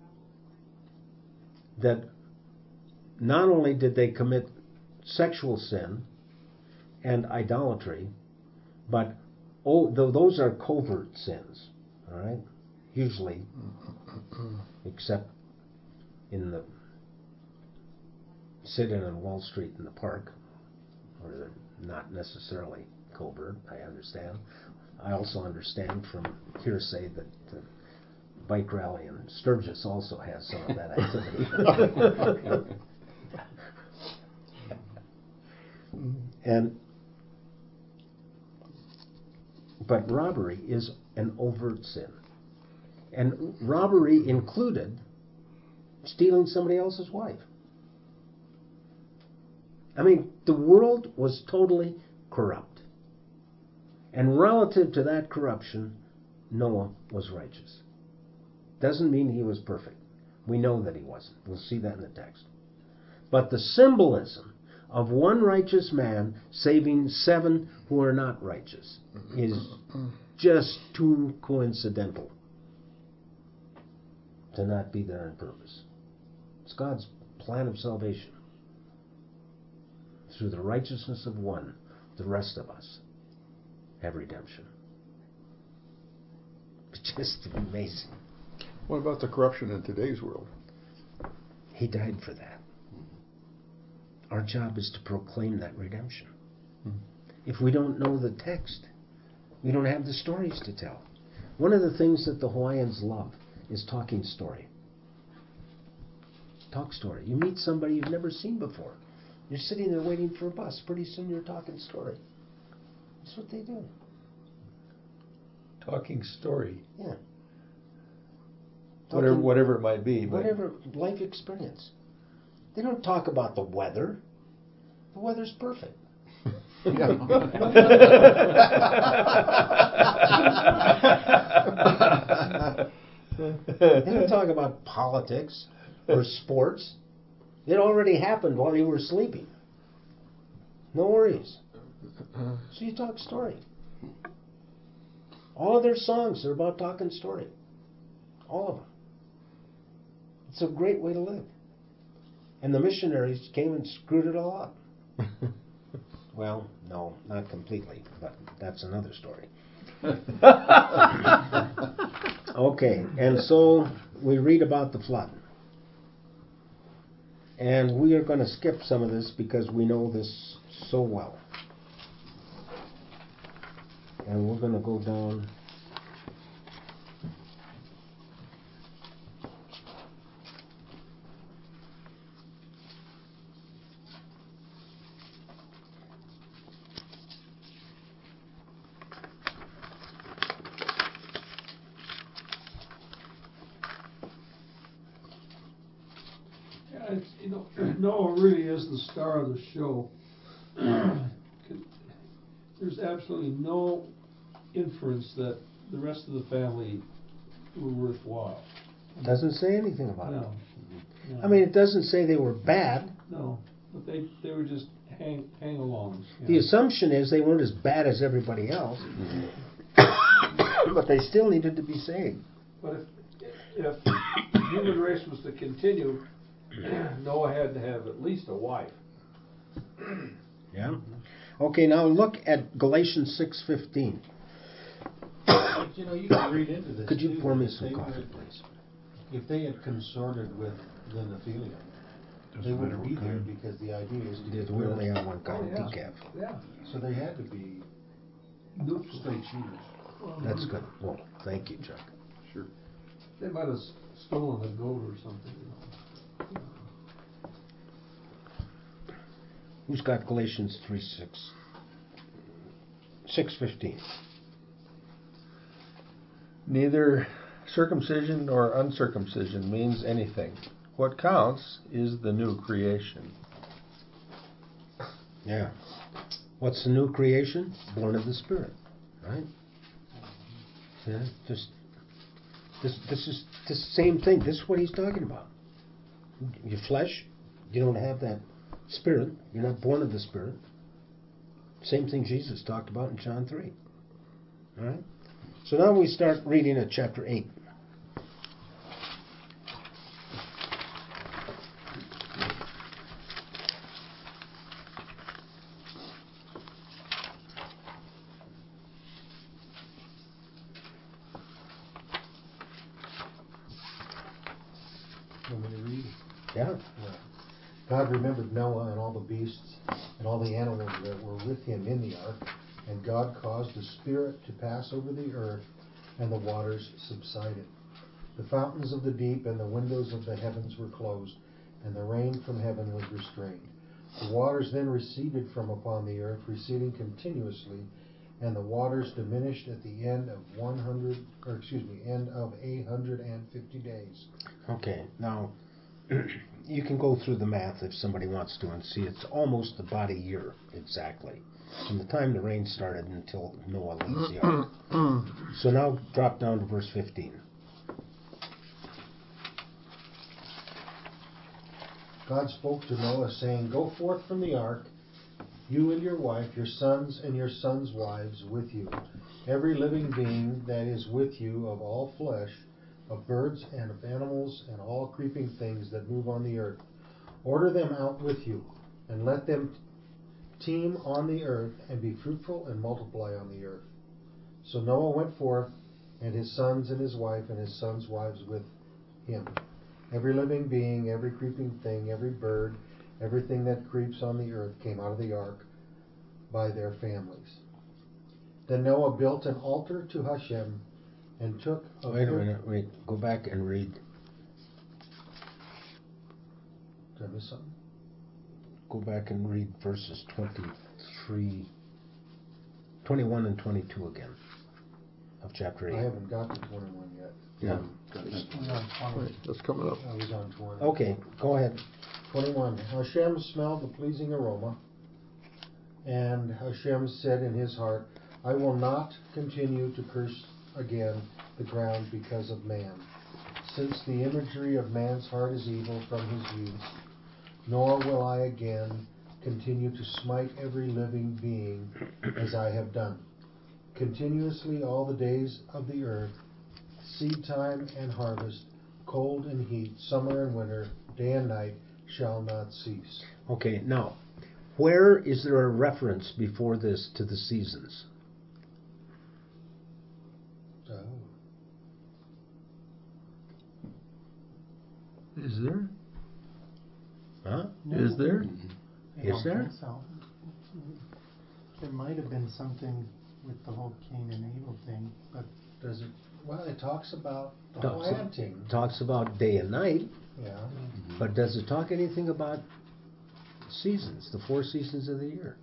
that not only did they commit sexual sin and idolatry, but those are covert sins, all right? Usually, except in the sitting on Wall Street in the park, where they're not necessarily covert, I understand. I also understand from hearsay that the bike rally in Sturgis also has some of that activity. But robbery is an overt sin. And robbery included stealing somebody else's wife. I mean, the world was totally corrupt. And relative to that corruption, Noah was righteous. Doesn't mean he was perfect. We know that he wasn't. We'll see that in the text. But the symbolism of one righteous man saving 7 who are not righteous is just too coincidental to not be there on purpose. It's God's plan of salvation. Through the righteousness of one, the rest of us have redemption. It's just amazing. What about the corruption in today's world? He died for that. Our job is to proclaim that redemption. If we don't know the text, we don't have the stories to tell. One of the things that the Hawaiians love is talking story. Talk story. You meet somebody you've never seen before. You're sitting there waiting for a bus. Pretty soon you're talking story. That's what they do. Talking story. Yeah. Whatever it might be. But whatever life experience. They don't talk about the weather. The weather's perfect. They don't talk about politics or sports. It already happened while you were sleeping. No worries. So you talk story. All of their songs are about talking story. All of them. It's a great way to live. And the missionaries came and screwed it all up. Well, no, not completely, but that's another story. Okay, and so we read about the flood. And we are going to skip some of this because we know this so well. And we're going to go down. Noah really is the star of the show. There's absolutely no inference that the rest of the family were worthwhile. Doesn't say anything about it. No. I mean, it doesn't say they were bad. No, but they were just hang alongs. The assumption is they weren't as bad as everybody else, but they still needed to be saved. But if the human race was to continue, Noah had to have at least a wife. Yeah. Okay, now look at Galatians 6:15. You know, you can read into this. Could you too, pour me that some they coffee, would- please? If they had consorted with the Nephilim, they wouldn't be there because the idea is to get We rid only of. have one kind of yeah. decaf. Yeah. So they had to be straight shooters. That's good. Well, thank you, Chuck. sure. They might have stolen a goat or something, you know. Who's got Galatians 6:15? Neither circumcision nor uncircumcision means anything. What counts is the new creation. Yeah. What's the new creation? Born of the Spirit, right? Yeah, this is the same thing. This is what he's talking about. Your flesh, you don't have that spirit. You're not born of the Spirit. Same thing Jesus talked about in John 3. All right? So now we start reading at chapter 8. Want me to read? Yeah. God remembered Noah and all the beasts and all the animals that were with him in the ark, and God caused the Spirit to pass over the earth, and the waters subsided. The fountains of the deep and the windows of the heavens were closed, and the rain from heaven was restrained. The waters then receded from upon the earth, receding continuously, and the waters diminished at the end of 850 days. Okay, now you can go through the math if somebody wants to and see it's almost about a year exactly from the time the rain started until Noah leaves the ark. So now drop down to verse 15. God spoke to Noah, saying, Go forth from the ark, you and your wife, your sons and your sons' wives with you, every living being that is with you of all flesh, of birds and of animals and all creeping things that move on the earth. Order them out with you, and let them teem on the earth, and be fruitful and multiply on the earth. So Noah went forth, and his sons and his wife and his sons' wives with him. Every living being, every creeping thing, every bird, everything that creeps on the earth came out of the ark by their families. Then Noah built an altar to Hashem, and took a Wait a minute, wait. Go back and read. Did I miss something? Go back and read verses 21 and 22 again of chapter 8. I haven't got to 21 yet. Yeah. That's coming up. I was on 20. Okay, go ahead. 21. Hashem smelled the pleasing aroma, and Hashem said in his heart, I will not continue to curse again the ground because of man, since the imagery of man's heart is evil from his youth, nor will I again continue to smite every living being as I have done. Continuously all the days of the earth, seed time and harvest, cold and heat, summer and winter, day and night, shall not cease. Okay, now, where is there a reference before this to the seasons? Is there? Huh? Is there? I Is don't there? think so. There might have been something with the whole Cain and Abel thing, but Does it? Well, it talks about the Talks- planting. Talks about day and night, Yeah. but does it talk anything about seasons, the 4 seasons of the year?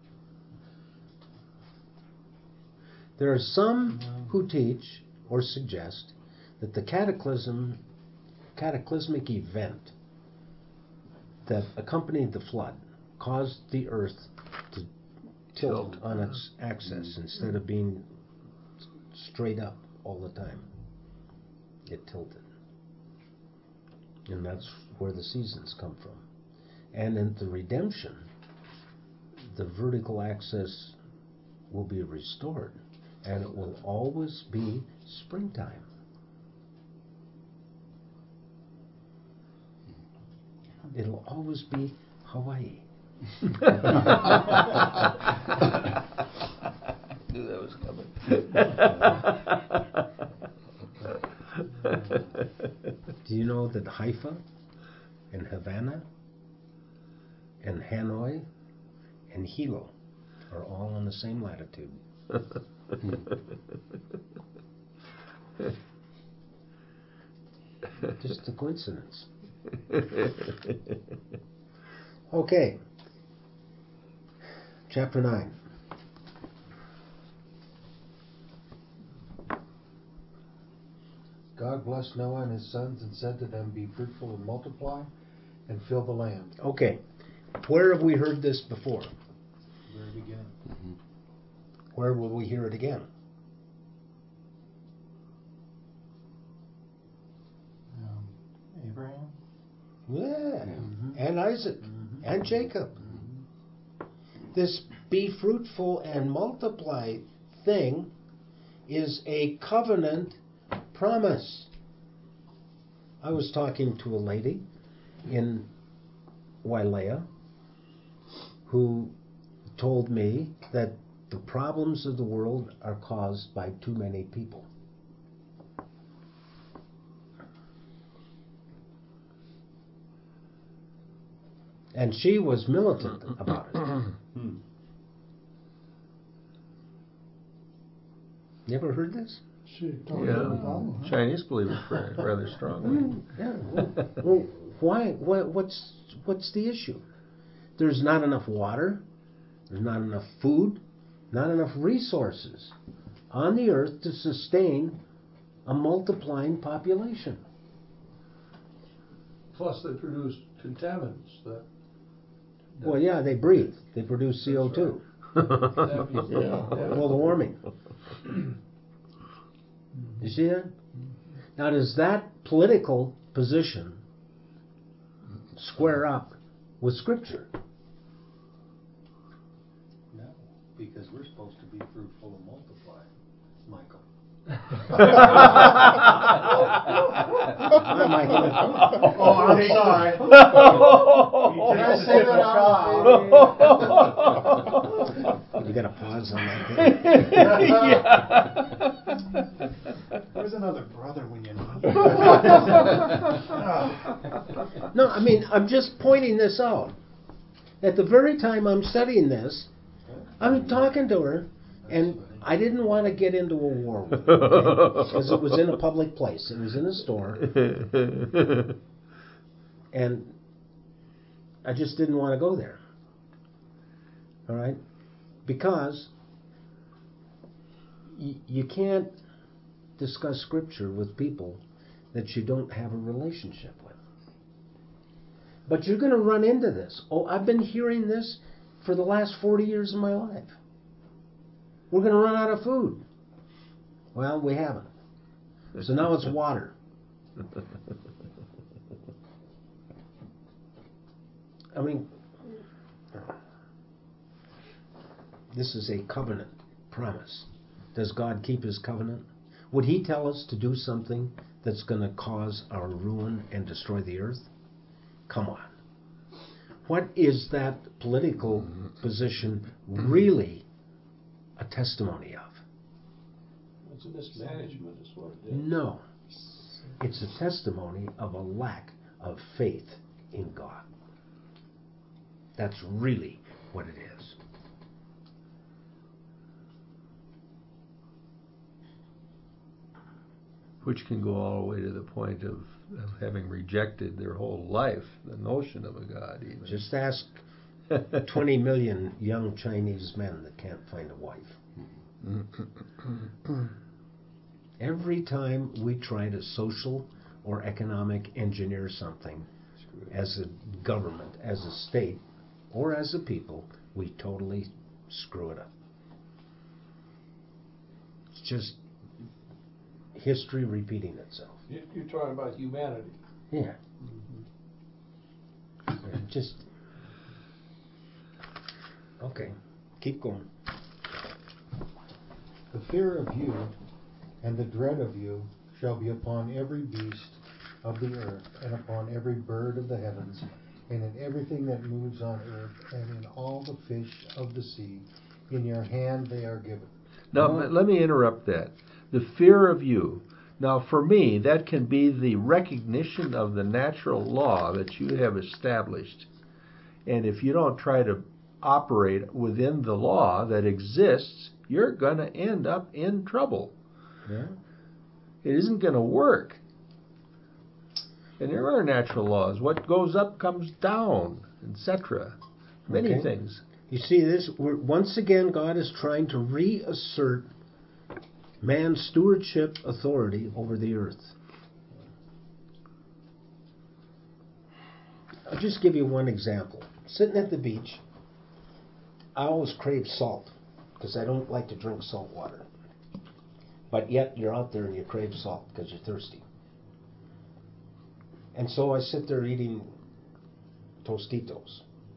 There are some who teach or suggest that the cataclysmic event that accompanied the flood caused the earth to tilt on its axis instead of being straight up all the time. It tilted. And that's where the seasons come from. And in the redemption, the vertical axis will be restored, and it will always be springtime. It'll always be Hawaii. Knew that was coming. Do you know that Haifa and Havana and Hanoi and Hilo are all on the same latitude? Just a coincidence. Okay. Chapter 9. God blessed Noah and his sons and said to them, Be fruitful and multiply and fill the land. Okay. Where have we heard this before? Very beginning. Where will we hear it again? Abraham? Yeah, and Isaac, and Jacob. This be fruitful and multiply thing is a covenant promise. I was talking to a lady in Wailea who told me that the problems of the world are caused by too many people. And she was militant about it. You ever heard this? She talked about the problem, huh? Chinese believe it rather strongly. Yeah. Well, why? What's the issue? There's not enough water. There's not enough food. Not enough resources on the earth to sustain a multiplying population. Plus they produce contaminants that. Well, yeah, they breathe. They produce CO2. Global warming. You see that? Now, does that political position square up with Scripture? No, because we're supposed to be fruitful and multiply, Michael. Hi, Michael. Oh, I'm sorry. Can I say that You got to pause on that. There's another brother when you need. No, I mean, I'm just pointing this out. At the very time I'm studying this, I'm talking to her, and I didn't want to get into a war with her, okay? Because it was in a public place. It was in a store. And I just didn't want to go there. All right? Because you can't discuss Scripture with people that you don't have a relationship with. But you're going to run into this. Oh, I've been hearing this for the last 40 years of my life. We're going to run out of food. Well, we haven't. So now it's water. I mean, this is a covenant promise. Does God keep His covenant? Would He tell us to do something that's going to cause our ruin and destroy the earth? Come on. What is that political position really a testimony of? It's a mismanagement is what it is. No. It's a testimony of a lack of faith in God. That's really what it is. Which can go all the way to the point of having rejected their whole life the notion of a God even. Just ask 20 million young Chinese men that can't find a wife. Every time we try to social or economic engineer something as a government, as a state, or as a people, we totally screw it up. It's just history repeating itself. You're talking about humanity. Yeah. Just okay. Keep going. The fear of you and the dread of you shall be upon every beast of the earth, and upon every bird of the heavens, and in everything that moves on earth, and in all the fish of the sea. In your hand they are given. Now, let me interrupt that. The fear of you. Now, for me, that can be the recognition of the natural law that you have established. And if you don't try to operate within the law that exists, you're going to end up in trouble. Yeah. It isn't going to work. And there are natural laws. What goes up comes down, etc. Many things. You see this? Once again, God is trying to reassert man's stewardship authority over the earth. I'll just give you one example. Sitting at the beach, I always crave salt because I don't like to drink salt water. But yet you're out there and you crave salt because you're thirsty. And so I sit there eating Tostitos.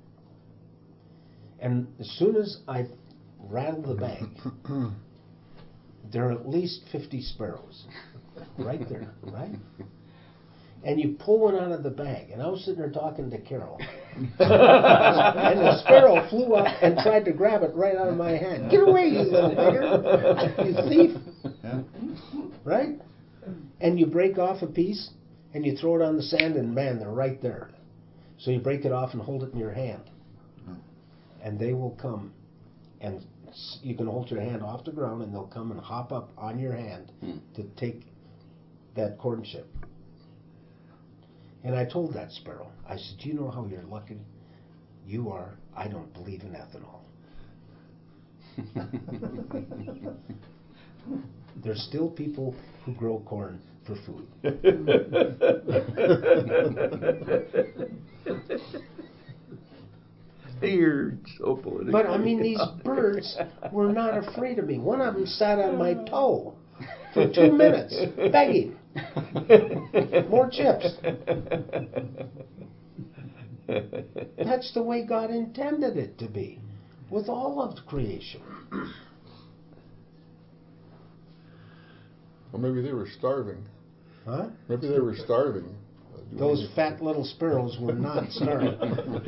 And as soon as I rattle the bag, there are at least 50 sparrows right there, right? And you pull one out of the bag, and I was sitting there talking to Carol. And the sparrow flew up and tried to grab it right out of my hand. Get away, you little beggar! You thief! Yeah. Right? And you break off a piece, and you throw it on the sand, and man, they're right there. So you break it off and hold it in your hand. And they will come, and you can hold your hand off the ground, and they'll come and hop up on your hand to take that corn chip. And I told that sparrow, I said, do you know how you're lucky you are? I don't believe in ethanol. There's still people who grow corn for food. You're so political. But I mean, these birds were not afraid of me. One of them sat on my toe for 2 minutes, begging. More chips. That's the way God intended it to be, with all of creation. Well, maybe they were starving. Huh? Maybe they were starving. Those fat little sparrows were not starving.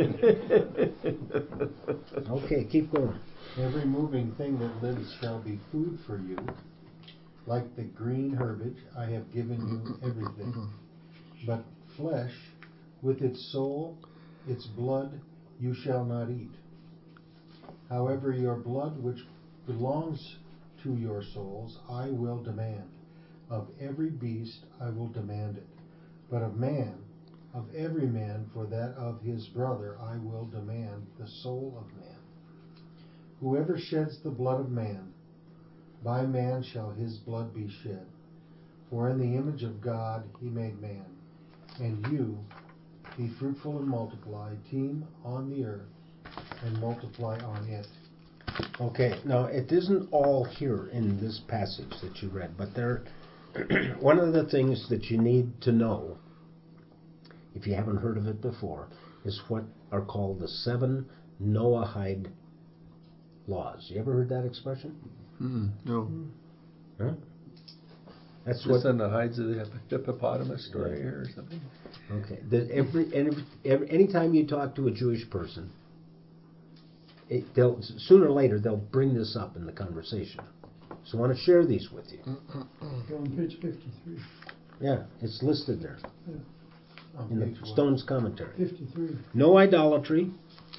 Okay, keep going. Every moving thing that lives shall be food for you. Like the green herbage, I have given you everything. But flesh, with its soul, its blood, you shall not eat. However, your blood, which belongs to your souls, I will demand. Of every beast I will demand it. But of man, of every man, for that of his brother, I will demand the soul of man. Whoever sheds the blood of man, by man shall his blood be shed. For in the image of God he made man. And you, be fruitful and multiply, teem on the earth, and multiply on it. Okay, now it isn't all here in this passage that you read, but there, one of the things that you need to know, if you haven't heard of it before, is what are called the 7 Noahide laws. You ever heard that expression? No. Huh? That's Is this on the hides of the hippopotamus story or something? Okay. Anytime you talk to a Jewish person, they'll sooner or later they'll bring this up in the conversation. So I want to share these with you. Go on page 53. Yeah, it's listed there in the Page one. Stone's commentary. 53. No idolatry,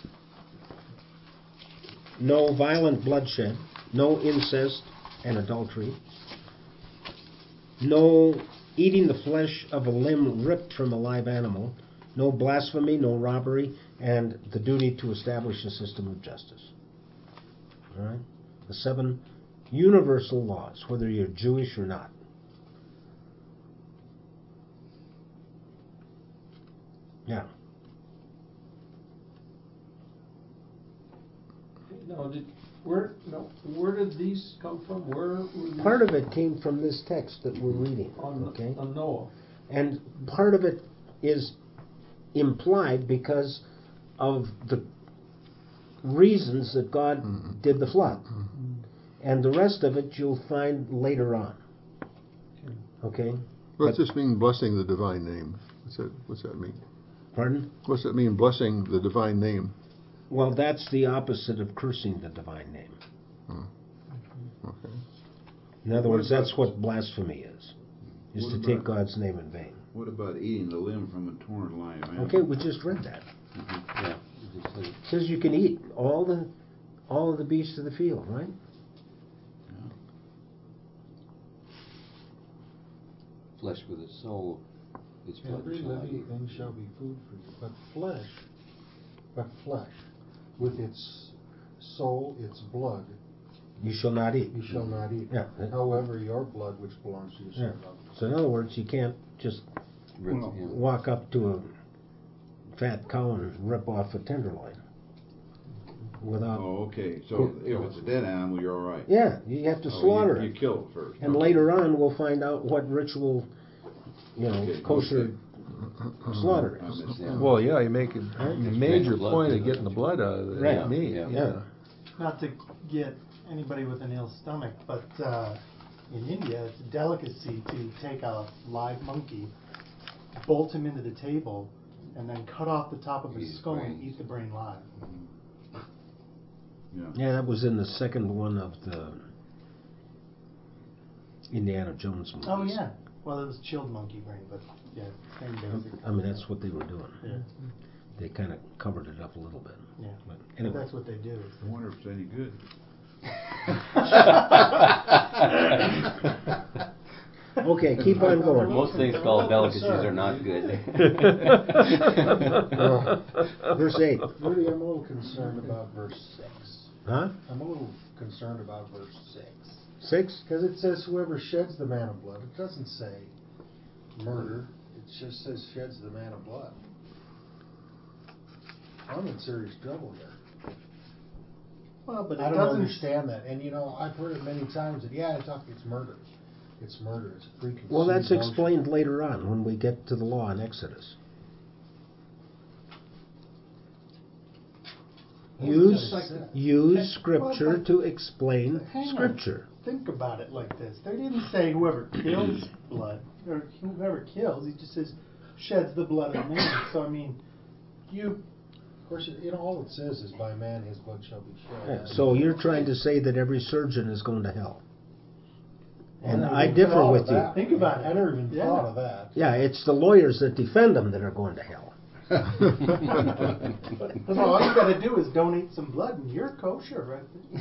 no violent bloodshed, no incest and adultery, no eating the flesh of a limb ripped from a live animal, no blasphemy, no robbery, and the duty to establish a system of justice. All right? The 7 universal laws, whether you're Jewish or not. Yeah. Now, where did these come from? Where were these? Part of it came from this text that we're reading. On Okay? Noah. And part of it is implied because of the reasons that God did the flood. And the rest of it you'll find later on. Okay? What's this mean, blessing the divine name? What's that mean? Pardon? What's that mean, blessing the divine name? Well, that's the opposite of cursing the divine name. Okay. In other What words, about- that's what blasphemy is What to about- take God's name in vain. What about eating the limb from a torn live animal? Okay, we just read that. Yeah. You just said it. It says you can eat all of the beasts of the field, right? Flesh with its soul, its blood Every shall not living eat. thing shall be food for you. But flesh, with its soul, its blood, You shall not eat. you shall not eat. Yeah. However, your blood which belongs to you shall Yeah. not eat. So in other words, you can't just Rip, yeah. walk up to a fat cow and rip off a tenderloin without. Oh, okay. So if it's a dead animal, you're all right. Yeah, you have to Oh, slaughter you it. kill it first. And Okay. later on, we'll find out what ritual, Okay, kosher okay. slaughter I is. missed Yeah. that. Well, yeah, you make a major blood point to of it, getting the don't you? blood out of the Right. meat. Yeah. Not to get anybody with an ill stomach, but in India, it's a delicacy to take a live monkey, bolt him into the table, and then cut off the top of Eat his his skull and brains. eat the brain live. Yeah. Yeah, that was in the second one of the Indiana Jones movies. Oh yeah. Well, it was chilled monkey brain, but yeah, same basic. I mean, that's what they were doing. Yeah. They kind of covered it up a little bit. Yeah. But anyway. That's what they do. I wonder if it's any good. Okay, keep on going. Most things called delicacies are not good. Verse 8. Rudy, I'm a little concerned about verse 6. Huh? I'm a little concerned about verse 6. 6? Because it says whoever sheds the man of blood. It doesn't say murder. It just says sheds the man of blood. I'm in serious trouble here. Well, but I it don't doesn't understand that. And you know, I've heard it many times that, yeah, it's murder. It's murder. It's a preconceived Well, that's notion. explained later on when we get to the law in Exodus. Use Scripture Well, but to explain hang on. Scripture. Think about it like this. They didn't say whoever kills blood, or whoever kills. He just says sheds the blood of man. So, I mean, you... Of course, you know, all it says is by man his blood shall be shed. Yeah, so you're trying to say that every surgeon is going to hell. And never I even differ thought with of you. that. Think about it. I never even Yeah. thought of that. Yeah, it's the lawyers that defend them that are going to hell. Well, all you got to do is donate some blood, and you're kosher, right?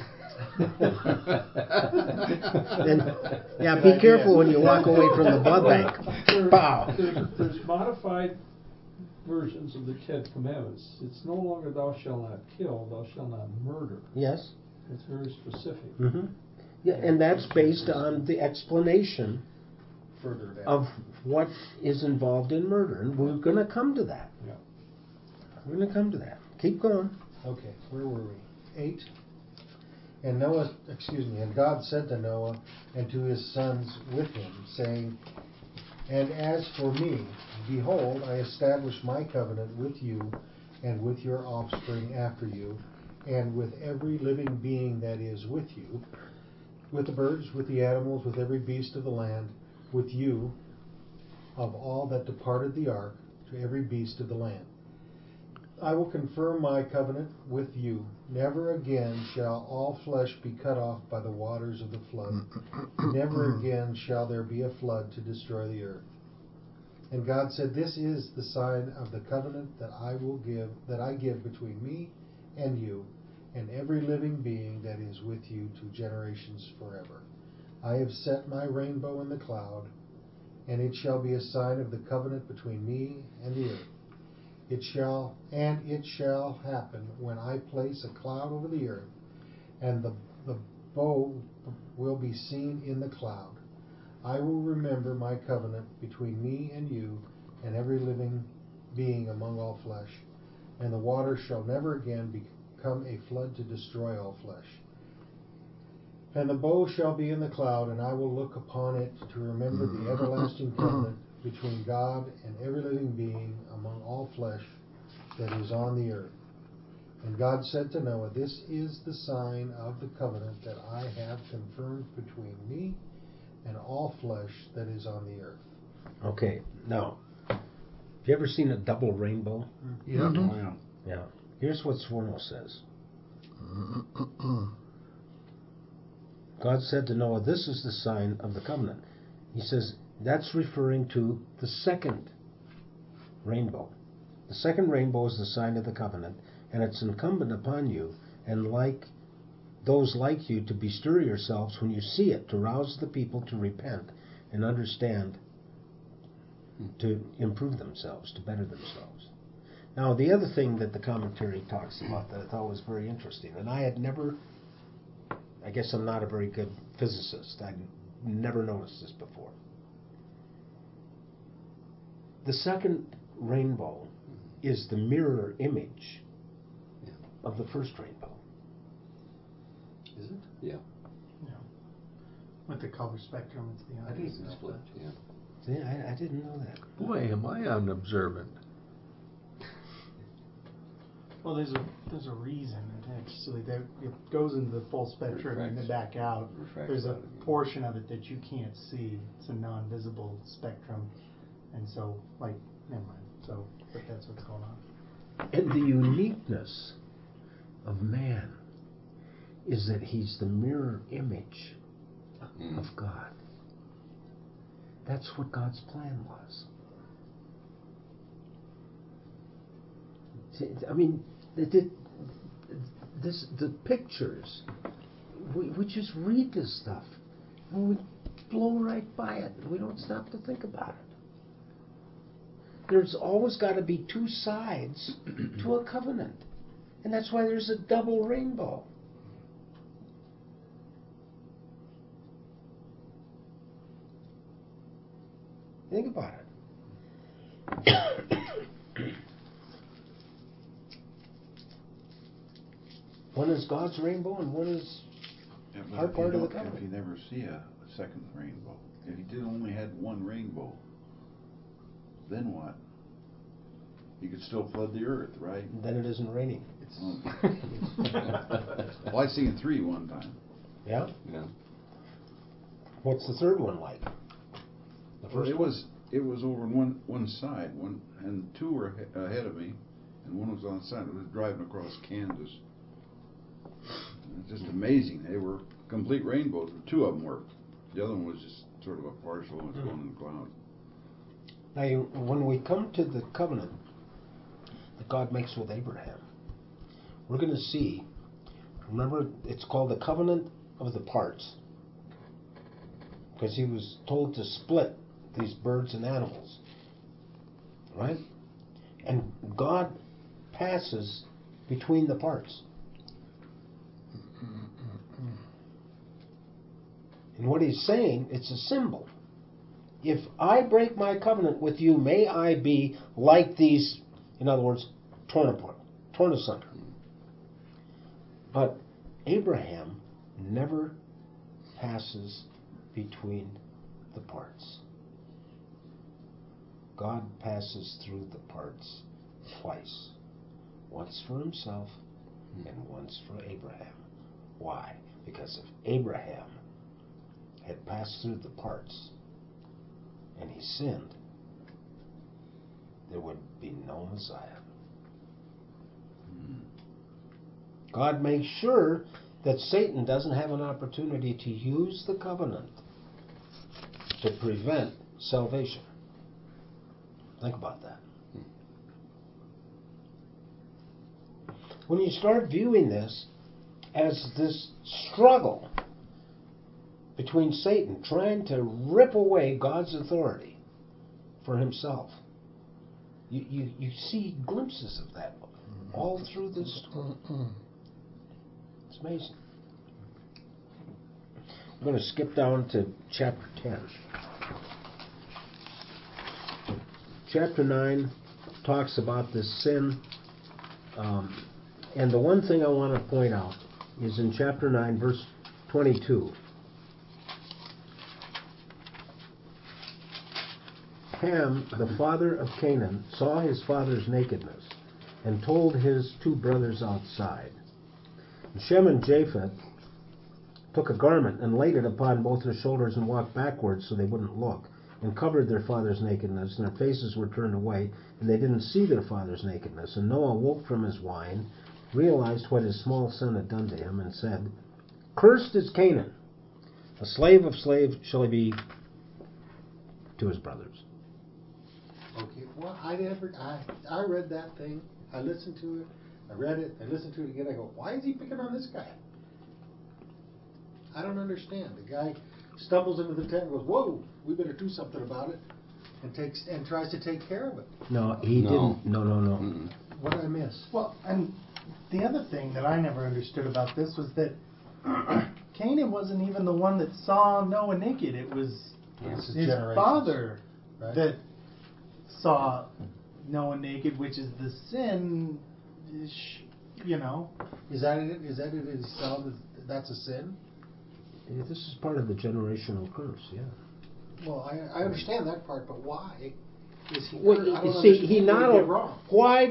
Then, yeah, Good be idea. careful when you walk away from the blood bank. Pow! There's modified versions of the Ten Commandments. It's no longer thou shalt not kill, thou shalt not murder. Yes. It's very specific. Mm-hmm. Yeah, and that's based on the explanation Further down. of what is involved in murder, and we're going to come to that. Yeah. We're going to come to that. Keep going. Okay, where were we? 8. And God said to Noah and to his sons with him, saying, And as for me, behold, I establish my covenant with you and with your offspring after you, and with every living being that is with you, with the birds, with the animals, with every beast of the land, with you, of all that departed the ark, to every beast of the land. I will confirm my covenant with you. Never again shall all flesh be cut off by the waters of the flood. Never again shall there be a flood to destroy the earth. And God said, This is the sign of the covenant that I give between me and you, and every living being that is with you to generations forever. I have set my rainbow in the cloud, and it shall be a sign of the covenant between me and the earth. It shall happen when I place a cloud over the earth, and the bow will be seen in the cloud. I will remember my covenant between me and you and every living being among all flesh, and the water shall never again become a flood to destroy all flesh. And the bow shall be in the cloud, and I will look upon it to remember the everlasting covenant between God and every living being among all flesh that is on the earth. And God said to Noah, This is the sign of the covenant that I have confirmed between me and all flesh that is on the earth. Okay, now, have you ever seen a double rainbow? Yeah. Oh, yeah. Yeah. Here's what Sforno says. God said to Noah, This is the sign of the covenant. He says, that's referring to the second rainbow. The second rainbow is the sign of the covenant, and it's incumbent upon you, and like those like you, to bestir yourselves when you see it, to rouse the people to repent and understand, to improve themselves, to better themselves. Now, the other thing that the commentary talks about that I thought was very interesting, and I guess I'm not a very good physicist. I'd never noticed this before. The second rainbow is the mirror image of the first rainbow. Is it? Yeah. Yeah. With the color spectrum, it's the I didn't opposite. know Split, yeah. See, I didn't know that. Boy, am I unobservant. Well, there's a reason actually that it goes into the full spectrum and then back out. There's a portion of it that you can't see. It's a non-visible spectrum, and so never mind. So, but that's what's going on. And the uniqueness of man is that he's the mirror image of God. That's what God's plan was. See, I mean, the pictures, we just read this stuff, and we blow right by it, and we don't stop to think about it. There's always got to be two sides to a covenant, and that's why there's a double rainbow. Think about it. One is God's rainbow and one is our part of the covenant. If you never see a second rainbow, if you did only had one rainbow, then what? You could still flood the earth, right? Then it isn't raining. Well, I seen 3 one time. Yeah? Yeah. What's the third one like? The Well, first it was over on one side, and 2 were ahead of me, and one was on the side. It was driving across Kansas. It's just amazing. They were complete rainbows. 2 of them were. The other one was just sort of a partial, and it's going in the cloud. Now, when we come to the covenant that God makes with Abraham, we're going to see, remember, it's called the covenant of the parts, because he was told to split these birds and animals, right? And God passes between the parts. And what he's saying, it's a symbol. If I break my covenant with you, may I be like these, in other words, torn apart, torn asunder. But Abraham never passes between the parts. God passes through the parts twice. Once for himself and once for Abraham. Why? Because if Abraham had passed through the parts and he sinned, there would be no Messiah. God makes sure that Satan doesn't have an opportunity to use the covenant to prevent salvation. Think about that. When you start viewing this as this struggle between Satan trying to rip away God's authority for himself, you see glimpses of that all through this story. It's amazing. I'm going to skip down to chapter 10. Chapter 9 talks about this sin. And the one thing I want to point out is in chapter 9, verse 22. Ham, the father of Canaan, saw his father's nakedness and told his 2 brothers outside. And Shem and Japheth took a garment and laid it upon both their shoulders and walked backwards so they wouldn't look, and covered their father's nakedness, and their faces were turned away, and they didn't see their father's nakedness. And Noah woke from his wine, realized what his small son had done to him, and said, "Cursed is Canaan, a slave of slaves shall he be to his brothers." Okay, well, I read that thing, I listened to it, I read it, I listened to it again, I go, why is he picking on this guy? I don't understand. The guy stumbles into the tent and goes, whoa, we better do something about it, and tries to take care of it. No, he didn't. No. Mm-mm. What did I miss? Well, and the other thing that I never understood about this was that Canaan wasn't even the one that saw Noah naked. It was This is his generations, father right? that saw Noah naked, which is the sin, you know. Is that it? Is that it? Is saw that that's a sin? Yeah, this is part of the generational curse, yeah. Well, I understand that part, but why is he? Well, I don't see, understand he what not did wrong. why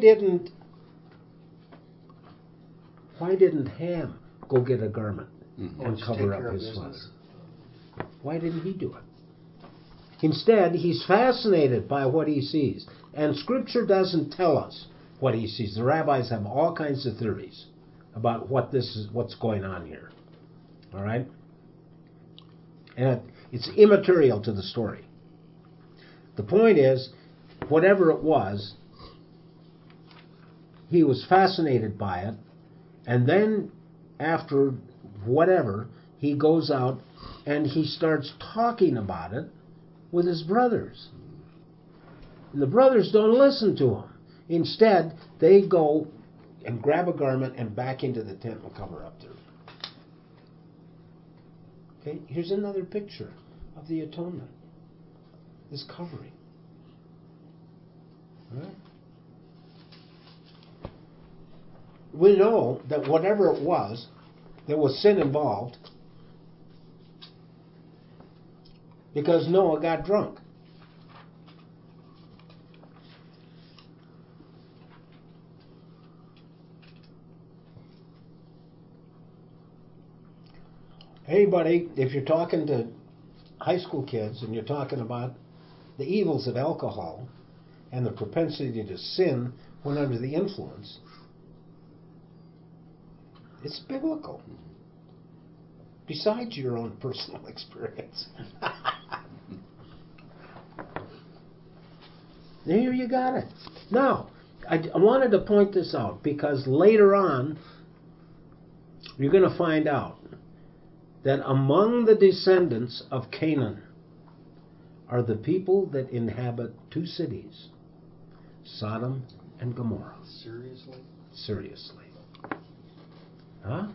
didn't Ham go get a garment and cover up his father? Why didn't he do it? Instead, he's fascinated by what he sees. And Scripture doesn't tell us what he sees. The rabbis have all kinds of theories about what's going on here. All right? And it's immaterial to the story. The point is, whatever it was, he was fascinated by it, and then after whatever, he goes out and he starts talking about it with his brothers. And the brothers don't listen to him. Instead, they go and grab a garment and back into the tent and cover up there. Okay, here's another picture of the atonement. This covering. All right? We know that whatever it was, there was sin involved because Noah got drunk. Anybody, if you're talking to high school kids and you're talking about the evils of alcohol and the propensity to sin when under the influence, it's biblical. Besides your own personal experience. There you got it. Now, I wanted to point this out because later on, you're going to find out that among the descendants of Canaan are the people that inhabit two cities, Sodom and Gomorrah. Seriously? Seriously. Huh?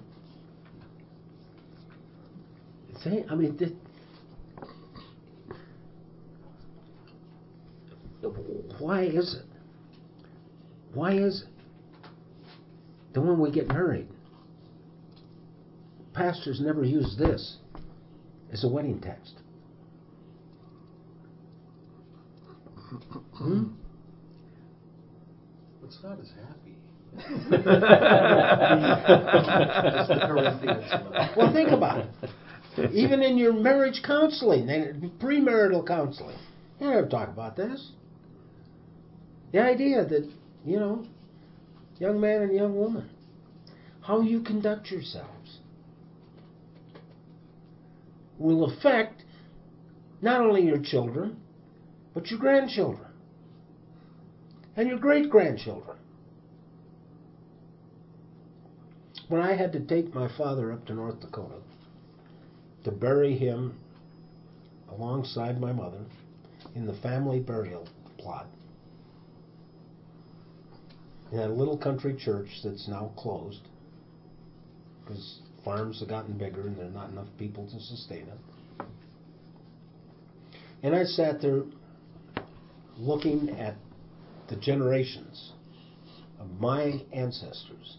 I mean, why is it? Why is it that when we get married, pastors never use this as a wedding text? It's not as happy. Well, think about it. Even in your marriage counseling, premarital counseling, you never talk about this. The idea that, young man and young woman, how you conduct yourselves will affect not only your children, but your grandchildren and your great-grandchildren. When I had to take my father up to North Dakota to bury him alongside my mother in the family burial plot in that little country church that's now closed because farms have gotten bigger and there are not enough people to sustain it. And I sat there looking at the generations of my ancestors.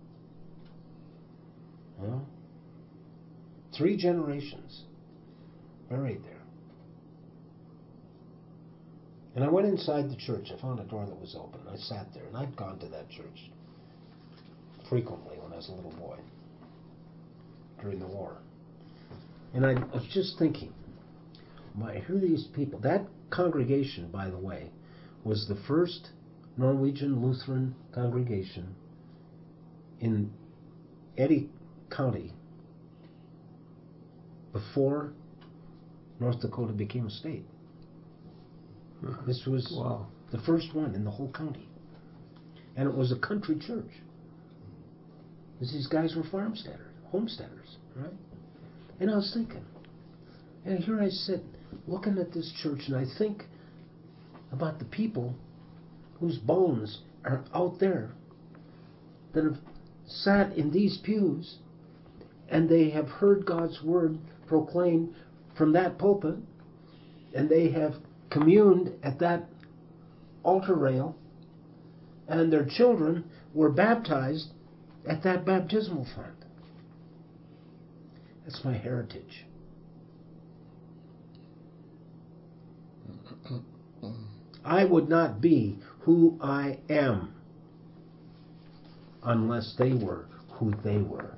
3 generations buried there. And I went inside the church. I found a door that was open. I sat there, and I'd gone to that church frequently when I was a little boy during the war. And I was just thinking, here are these people. That congregation, by the way, was the first Norwegian Lutheran congregation in Eddy County before North Dakota became a state. This was the first one in the whole county. And it was a country church. Because these guys were homesteaders, right? And I was thinking, and here I sit looking at this church, and I think about the people whose bones are out there that have sat in these pews and they have heard God's word proclaimed from that pulpit, and they have communed at that altar rail, and their children were baptized at that baptismal font. That's my heritage. I would not be who I am unless they were who they were.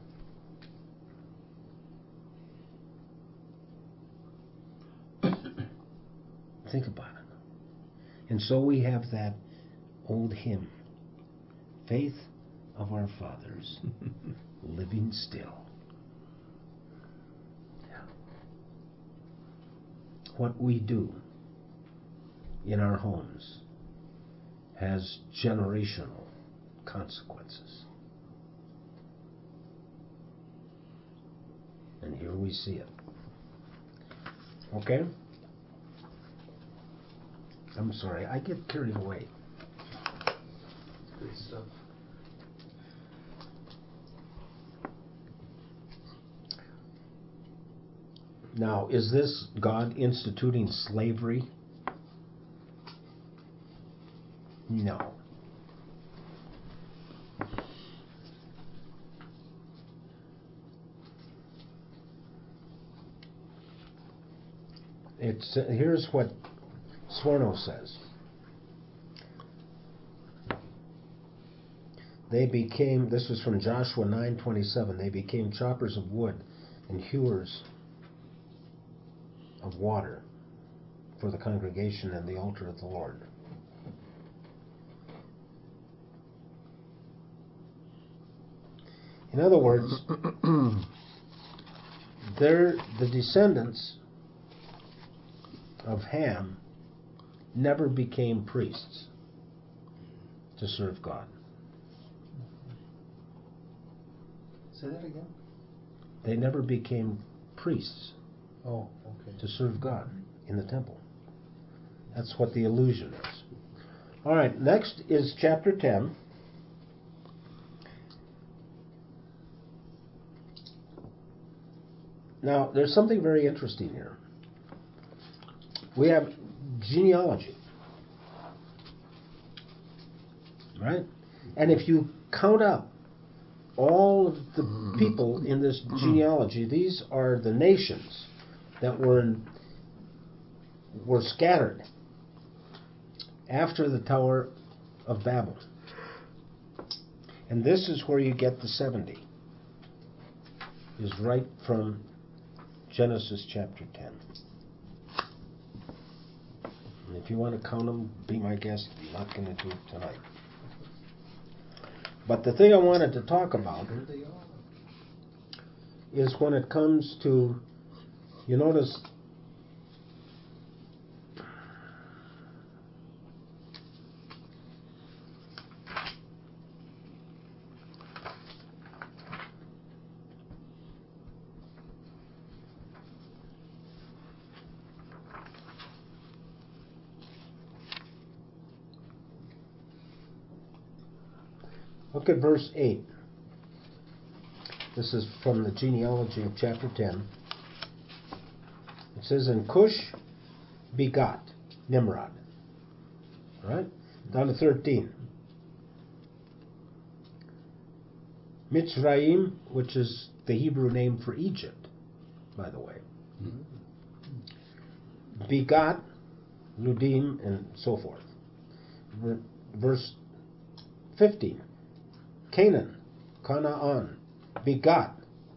Think about it. And so we have that old hymn, Faith of Our Fathers, Living Still. What we do in our homes has generational consequences. And here we see it. Okay? I'm sorry, I get carried away. Good stuff. Now, is this God instituting slavery? No. Here's what Sforno says. They became, this was from Joshua 9:27, they became choppers of wood and hewers of water for the congregation and the altar of the Lord. In other words, they're the descendants of Ham never became priests to serve God. Say that again? They never became priests Oh, okay. to serve God in the temple. That's what the illusion is. All right, next is chapter 10. Now, there's something very interesting here. We have genealogy, right? And if you count up all of the people in this genealogy, these are the nations that were scattered after the Tower of Babel. And this is where you get the 70, is right from Genesis chapter 10. And if you want to count them, be my guest. I'm not going to do it tonight. But the thing I wanted to talk about is when it comes to, you notice, look at verse 8. This is from the genealogy of chapter 10. It says, and Cush begot Nimrod. Right? Down to 13. Mitzrayim, which is the Hebrew name for Egypt, by the way. Begot Ludim, and so forth. Verse 15. Canaan, Canaan, begot.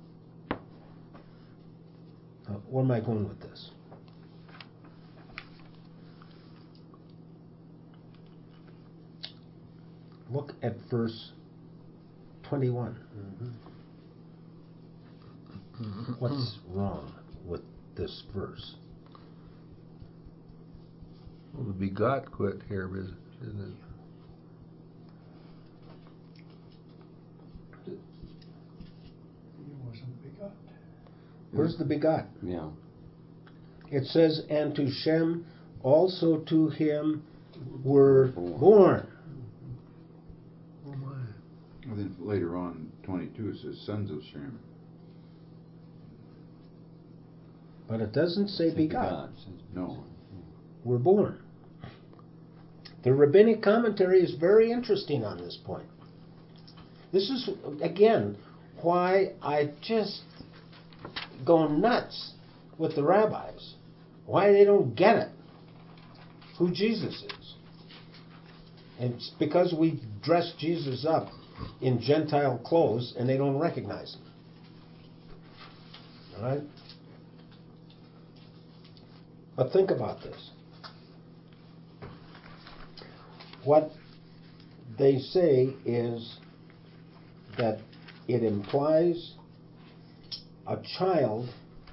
Where am I going with this? Look at verse 21. What's wrong with this verse? Well, the begot quit here, isn't it? Where's the begot? Yeah. It says, and to Shem also to him were born. Oh my. And then later on, 22, it says sons of Shem. But it doesn't say begot. No. Were born. The rabbinic commentary is very interesting on this point. This is, again, why I just go nuts with the rabbis. Why they don't get it. Who Jesus is. And it's because we dress Jesus up in Gentile clothes and they don't recognize him. All right? But think about this. What they say is that it implies a child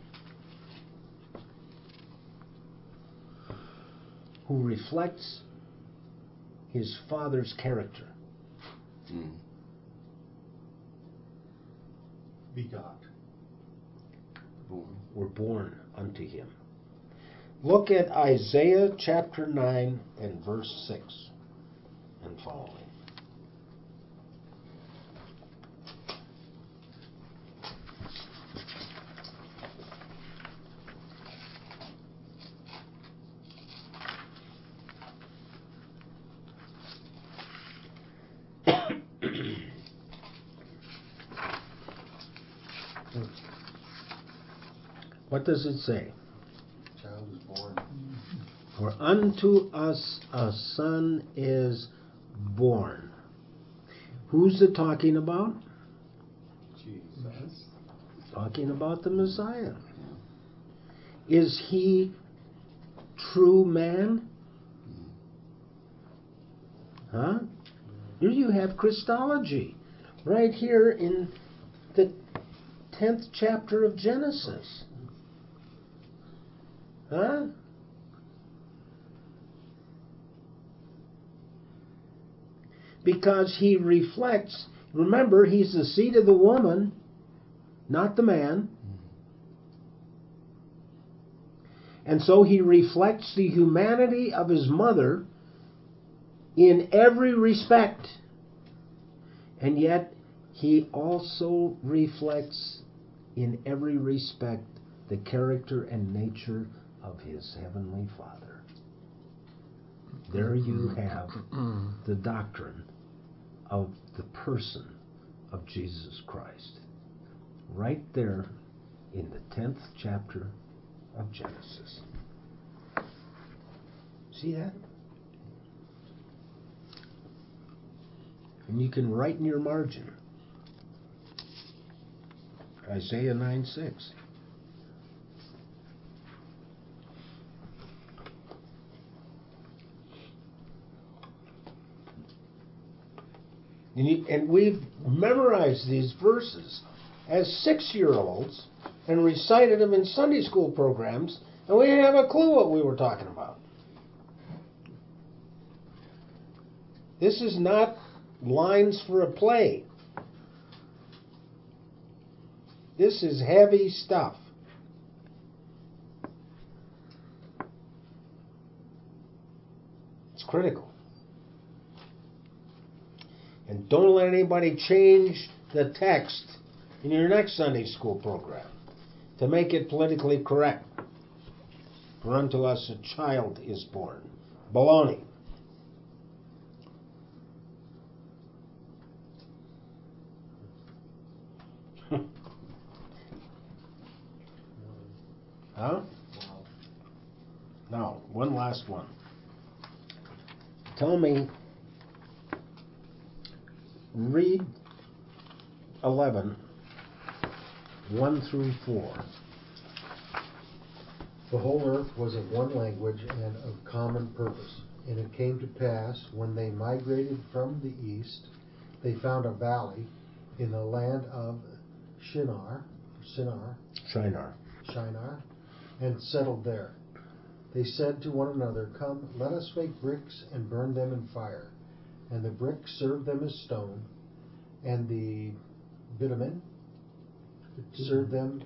who reflects his father's character. Begot. Born. Were born unto him. Look at Isaiah chapter 9 and verse 6 and following. What does it say? Child is born. For unto us a son is born. Who's it talking about? Jesus. Talking about the Messiah. Is he true man? Huh? Here you have Christology. Right here in the 10th chapter of Genesis. Huh? Because he reflects, remember, he's the seed of the woman, not the man. And so he reflects the humanity of his mother in every respect. And yet he also reflects in every respect the character and nature of his heavenly Father. There you have the doctrine of the person of Jesus Christ. Right there in the 10th chapter of Genesis. See that? And you can write in your margin. Isaiah 9:6. And we've memorized these verses as 6-year-olds and recited them in Sunday school programs, and we didn't have a clue what we were talking about. This is not lines for a play. This is heavy stuff. It's critical. And don't let anybody change the text in your next Sunday school program to make it politically correct. For unto us a child is born. Baloney. Huh? Now, one last one. Tell me, read 11, 1 through 4. The whole earth was of one language and of common purpose. And it came to pass, when they migrated from the east, they found a valley in the land of Shinar, and settled there. They said to one another, Come, let us make bricks and burn them in fire. And the brick served them as stone, and the bitumen served them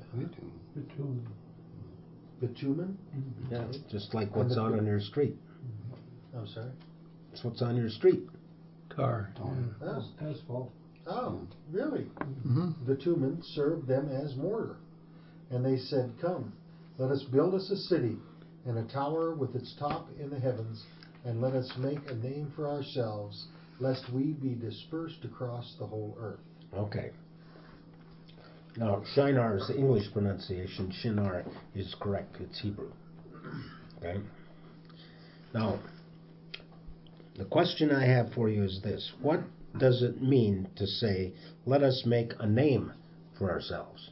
bitumen. Yeah, just like what's out on your street. I'm sorry? It's what's on your street. Tar. Oh. Asphalt. Oh, really? Mm-hmm. Bitumen served them as mortar. And they said, Come, let us build us a city, and a tower with its top in the heavens, and let us make a name for ourselves, lest we be dispersed across the whole earth. Okay. Now, Shinar is the English pronunciation. Shinar is correct. It's Hebrew. Okay? Now, The question I have for you is this. What does it mean to say, let us make a name for ourselves?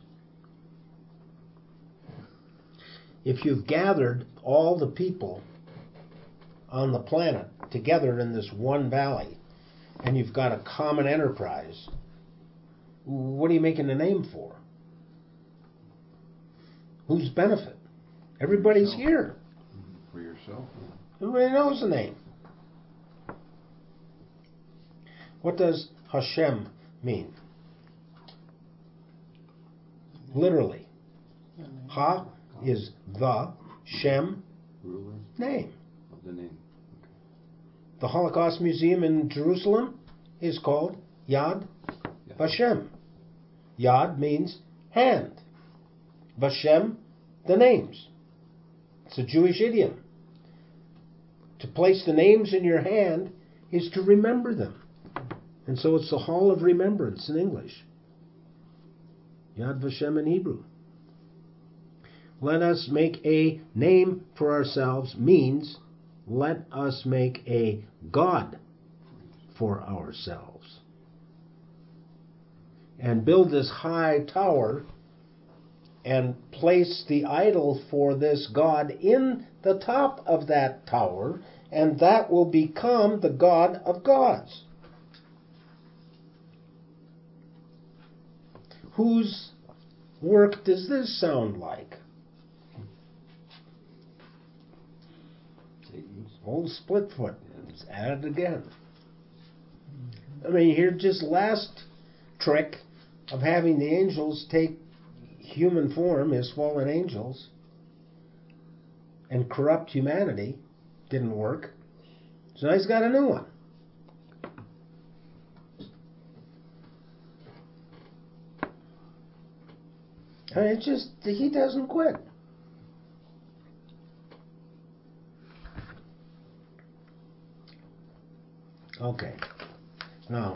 If you've gathered all the people on the planet together in this one valley, and you've got a common enterprise, what are you making a name for? Whose benefit? Everybody's yourself. here. For yourself. Everybody knows the name. What does Hashem mean? Literally. Ha is the, Shem, Ruler name. of the name. The Holocaust Museum in Jerusalem is called Yad Yeah. Vashem. Yad means hand. Vashem, the names. It's a Jewish idiom. To place the names in your hand is to remember them. And so it's the Hall of Remembrance in English. Yad Vashem in Hebrew. Let us make a name for ourselves means let us make a God for ourselves. And build this high tower and place the idol for this God in the top of that tower, and that will become the God of gods. Whose work does this sound like? Satan's. Old Splitfoot. It's at it again. I mean, here's just last trick of having the angels take human form as fallen angels and corrupt humanity. Didn't work. So now he's got a new one. And it's just, he doesn't quit. Okay. Now,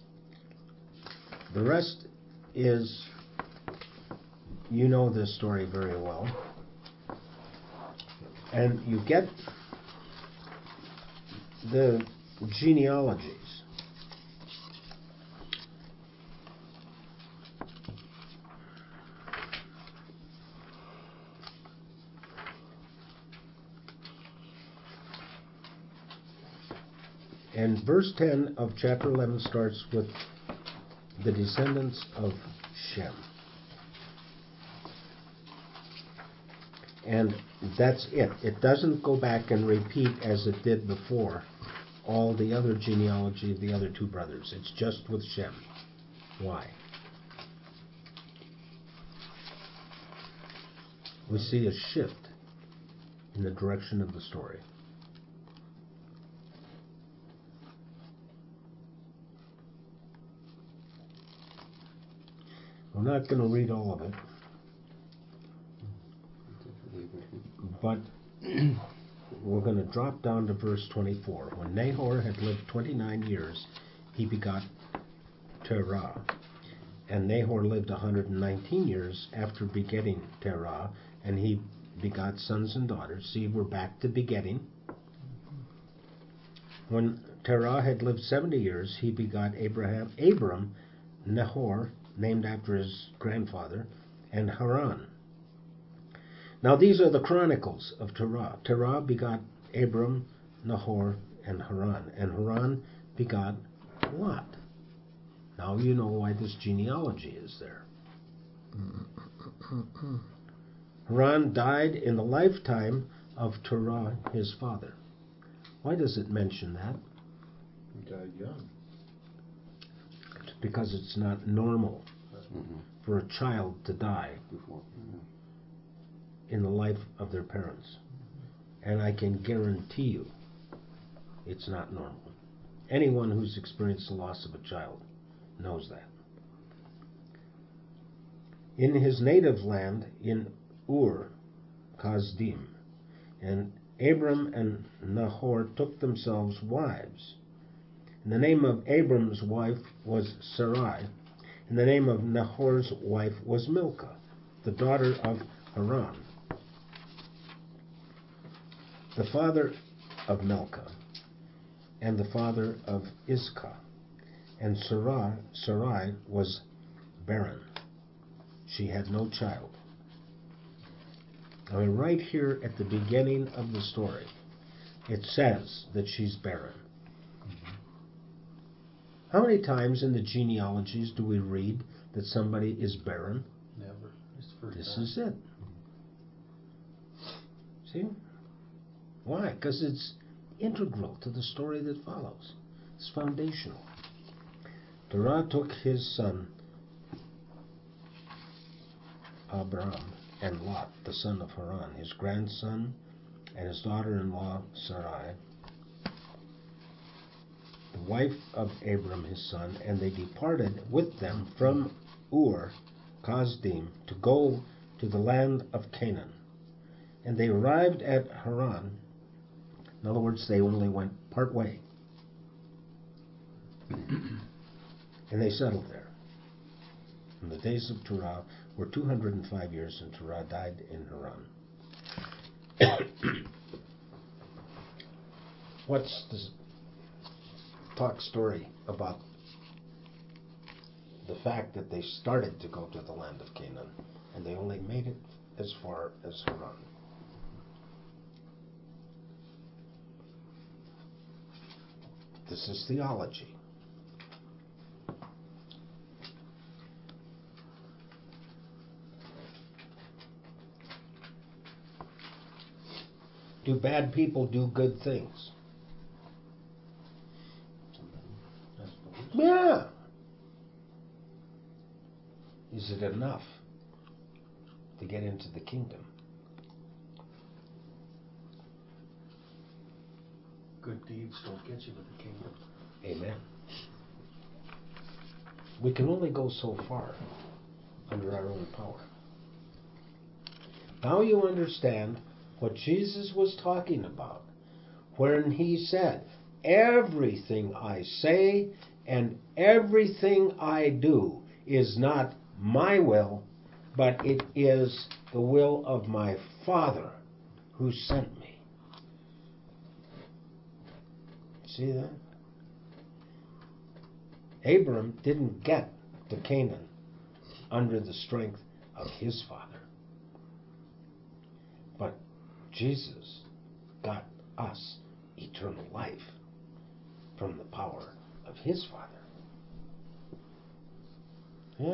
the rest is, you know this story very well. And you get the genealogies. And verse 10 of chapter 11 starts with the descendants of Shem. And that's it. It doesn't go back and repeat as it did before all the other genealogy of the other two brothers. It's just with Shem. Why? We see a shift in the direction of the story. I'm not going to read all of it, but we're going to drop down to verse 24. When Nahor had lived 29 years, he begot Terah. And Nahor lived 119 years after begetting Terah, and he begot sons and daughters. See, we're back to begetting. When Terah had lived 70 years, he begot Abram, Nahor, named after his grandfather, and Haran. Now these are the chronicles of Terah. Terah begot Abram, Nahor, and Haran. And Haran begot Lot. Now you know why this genealogy is there. Haran died in the lifetime of Terah, his father. Why does it mention that? He died young. Because it's not normal for a child to die Before. in the life of their parents. And I can guarantee you it's not normal. Anyone who's experienced the loss of a child knows that. In his native land, in Ur, Kasdim, and Abram and Nahor took themselves wives. And the name of Abram's wife was Sarai, and the name of Nahor's wife was Milcah, the daughter of Haran. The father of Milcah and the father of Iscah. And Sarai was barren. She had no child. I mean, right here at the beginning of the story, it says that she's barren. How many times in the genealogies do we read that somebody is barren? Never. It's the first This time. is it. See? Why? Because it's integral to the story that follows. It's foundational. Terah took his son Abram and Lot, the son of Haran, his grandson, and his daughter-in-law Sarai, the wife of Abram his son, and they departed with them from Ur Kasdim to go to the land of Canaan. And they arrived at Haran. In other words, they only went part way. And they settled there. And the days of Terah were 205 years, and Terah died in Haran. What's this talk story about the fact that they started to go to the land of Canaan, and they only made it as far as Haran? This is theology. Do bad people do good things? Yeah. Is it enough to get into the kingdom? Good deeds don't get you to the kingdom. Amen. We can only go so far under our own power. Now you understand what Jesus was talking about when he said, everything I say and everything I do is not my will, but it is the will of my Father who sent me. See that? Abram didn't get to Canaan under the strength of his father. But Jesus got us eternal life from the power of his Father. Yeah?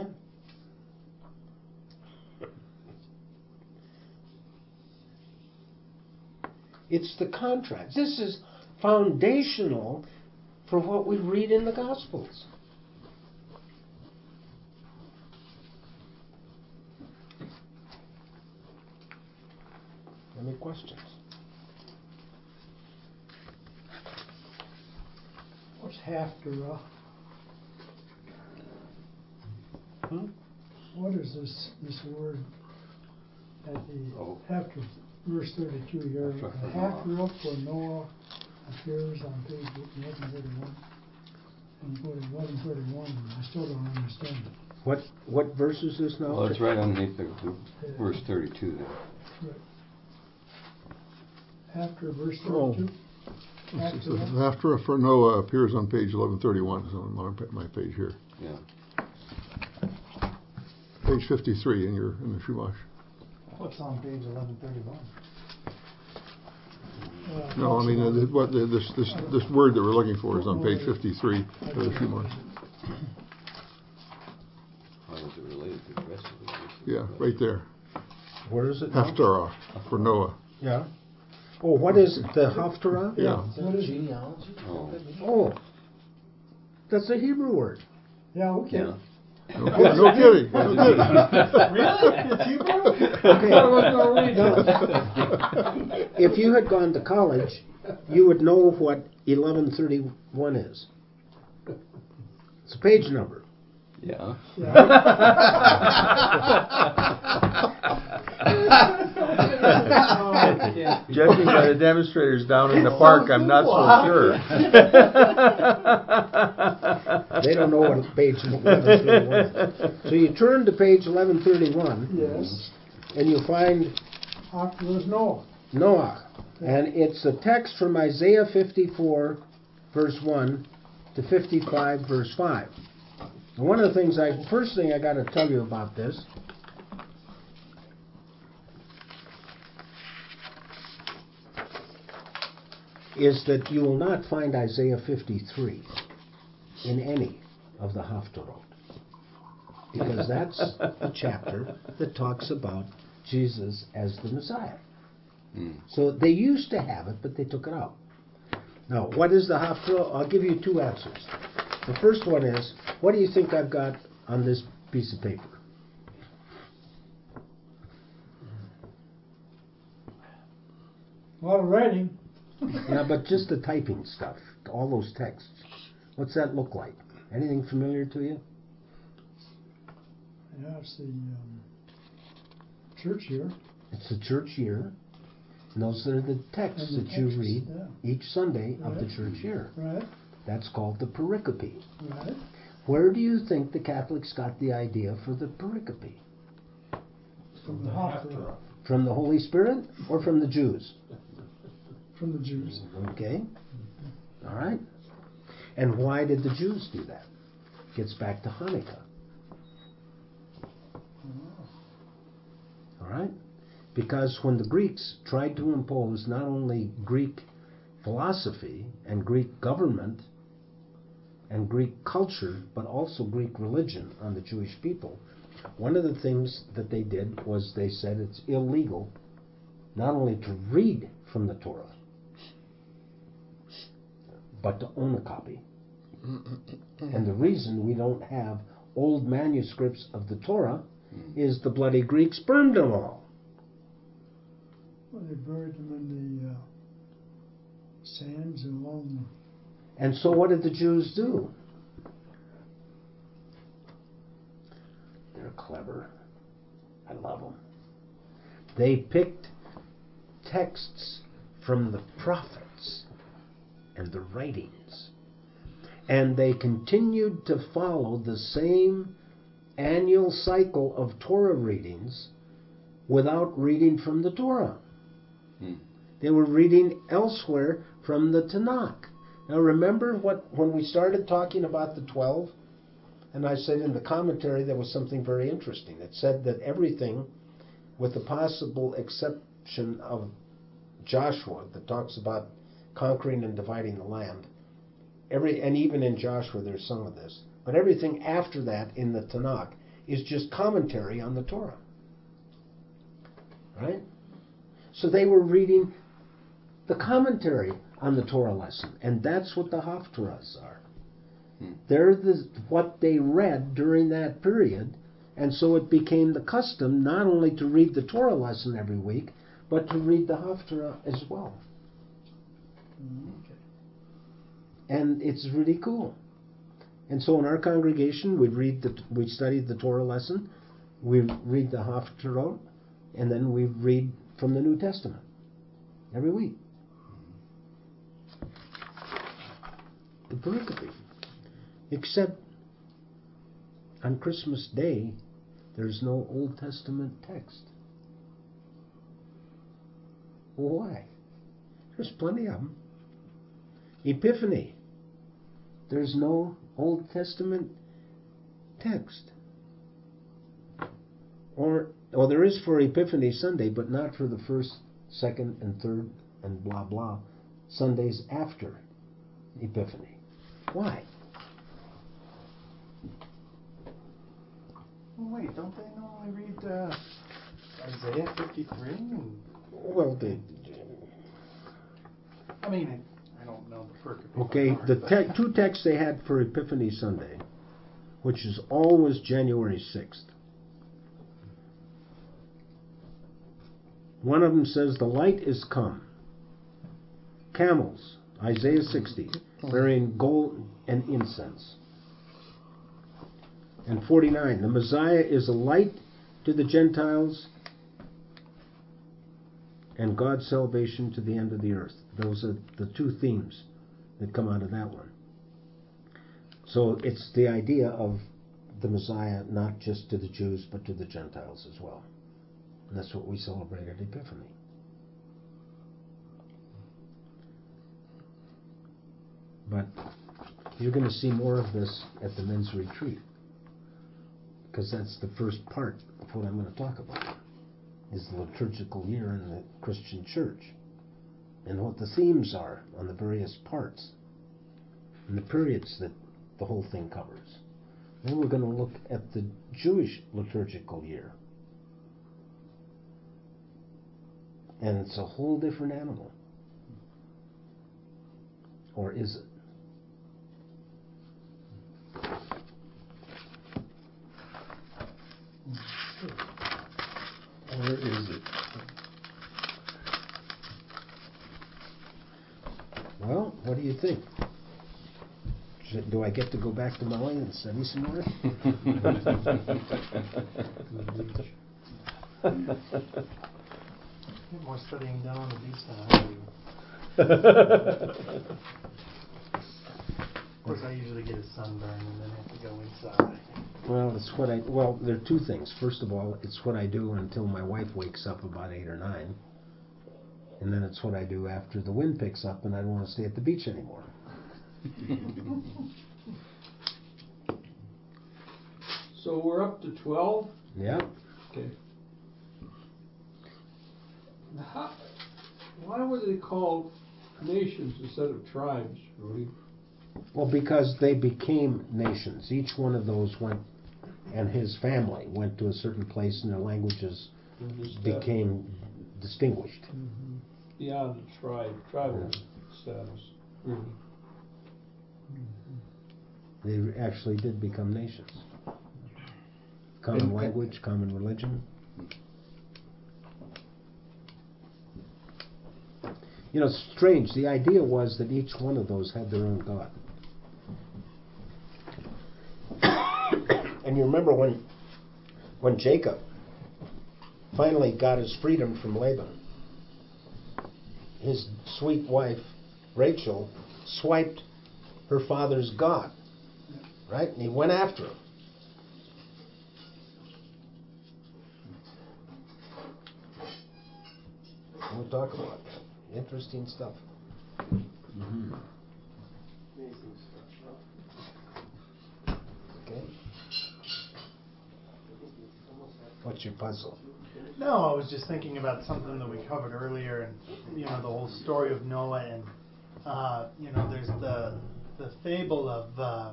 It's the contrast. This is foundational for what we read in the Gospels. Any questions? What's Haftarah? What is this word at the after verse 32 here? Haftarah for Noah appears on page 1131 and go to 1131. I still don't understand it. What verse is this now? Well, it's right underneath the verse 32 there. Right. After verse 32. After for Noah appears on page 1131. It's on my page here. Yeah. Page 53 in the Chumash. What's on page 1131? No, I mean this word that we're looking for is on page 53 of the Chumash. How is it related to the rest of it? Yeah, right there. Where is it now? Haftarah for Noah. Yeah. Oh, what is it? The Haftarah? Yeah. What is genealogy? Oh, that's a Hebrew word. Yeah, okay. Yeah. No kidding. Really? It's Hebrew? Okay. If you had gone to college, you would know what 1131 is. It's a page number. Yeah. Judging by the demonstrators down in the park, I'm not so sure. They don't know what page 1131 is. So you turn to page 1131. Yes. And you find Haftarah is Noah. Noah. And it's a text from Isaiah 54, verse 1 to 55, verse 5. And one of the things first thing I got to tell you about this is that you will not find Isaiah 53 in any of the Haftarot, because that's the chapter that talks about Jesus as the Messiah. So they used to have it, but they took it out. Now, what is the Haftarah? I'll give you two answers. The first one is, what do you think I've got on this piece of paper? A lot of writing. Yeah, but just the typing stuff, all those texts. What's that look like? Anything familiar to you? Yeah, it's the church year. It's the church year. And those are the texts And the that you texts, read yeah. each Sunday of the Right. church year. Right, That's called the pericope. right. Where do you think the Catholics got the idea for the pericope? From the Haftarah, From the Holy Spirit or from the Jews? from the Jews. Okay. All right. And why did the Jews do that? Gets back to Hanukkah. All right? Because when the Greeks tried to impose not only Greek philosophy and Greek government and Greek culture, but also Greek religion on the Jewish people, one of the things that they did was they said it's illegal not only to read from the Torah, but to own a copy. And the reason we don't have old manuscripts of the Torah is the bloody Greeks burned them all. Well, they buried them in the sands along And so what did the Jews do? They're clever. I love them. They picked texts from the prophets and the writings, and they continued to follow the same annual cycle of Torah readings without reading from the Torah. They were reading elsewhere from the Tanakh. Now remember when we started talking about the 12, and I said in the commentary there was something very interesting. It said that everything, with the possible exception of Joshua, that talks about conquering and dividing the land, and even in Joshua there's some of this, but everything after that in the Tanakh is just commentary on the Torah. Right? So they were reading the commentary on the Torah lesson, and that's what the Haftarahs are. They're what they read during that period, and so it became the custom not only to read the Torah lesson every week, but to read the Haftarah as well. And it's really cool. And so in our congregation, we studied the Torah lesson, we read the Haftarah, and then we read from the New Testament every week. The pericope. Except on Christmas Day, there's no Old Testament text. Why? There's plenty of them. Epiphany. There's no Old Testament text. Or there is for Epiphany Sunday, but not for the first, second, and third, and blah blah Sundays after Epiphany. Why? Well, wait, don't they normally read Isaiah 53? Well, I mean, I don't know the pericope. okay, the two texts they had for Epiphany Sunday, which is always January 6th. One of them says, "The light is come. Camels," Isaiah 60, bearing gold and incense. And 49, "The Messiah is a light to the Gentiles and God's salvation to the end of the earth." Those are the two themes that come out of that one. So it's the idea of the Messiah not just to the Jews, but to the Gentiles as well. And that's what we celebrate at Epiphany. But you're going to see more of this at the men's retreat, because that's the first part of what I'm going to talk about, is the liturgical year in the Christian church, and what the themes are on the various parts, and the periods that the whole thing covers. Then we're going to look at the Jewish liturgical year. And it's a whole different animal. Or is it? Or is it? Well, what do you think? Do I get to go back to Maui and study some more? Get more studying done on the beach than I do. Of course, I usually get a sunburn and then have to go inside. Well, there are two things. First of all, it's what I do until my wife wakes up about 8 or 9. And then it's what I do after the wind picks up and I don't want to stay at the beach anymore. So we're up to 12? Yeah. Okay. Why were they called nations instead of tribes, Rudy? Well, because they became nations. Each one of those went, and his family went to a certain place, and their languages became distinguished. Mm-hmm. Beyond the tribal status, really. They actually did become nations. Common language, common religion. You know, it's strange. The idea was that each one of those had their own God. And you remember when Jacob finally got his freedom from Laban, his sweet wife, Rachel, swiped her father's God, right? And he went after him. We'll talk about that. Interesting stuff. Mm-hmm. Okay. What's your puzzle? No, I was just thinking about something that we covered earlier, and the whole story of Noah, and there's the fable of the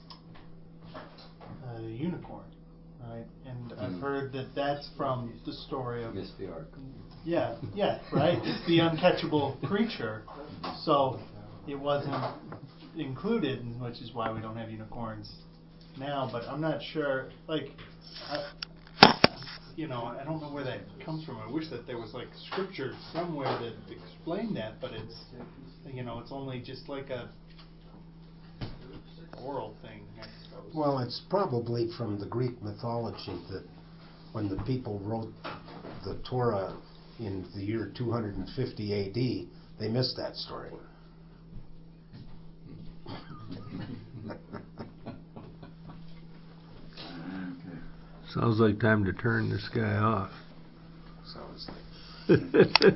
unicorn, right? And I've heard that that's from the story of Missed the ark. Yeah, right. It's the uncatchable creature, so it wasn't included, which is why we don't have unicorns now. But I'm not sure. I don't know where that comes from. I wish that there was scripture somewhere that explained that, but it's only just like a oral thing, I suppose. Well, it's probably from the Greek mythology that when the people wrote the Torah in the year 250 A.D., they missed that story. Sounds like time to turn this guy off. Sounds like.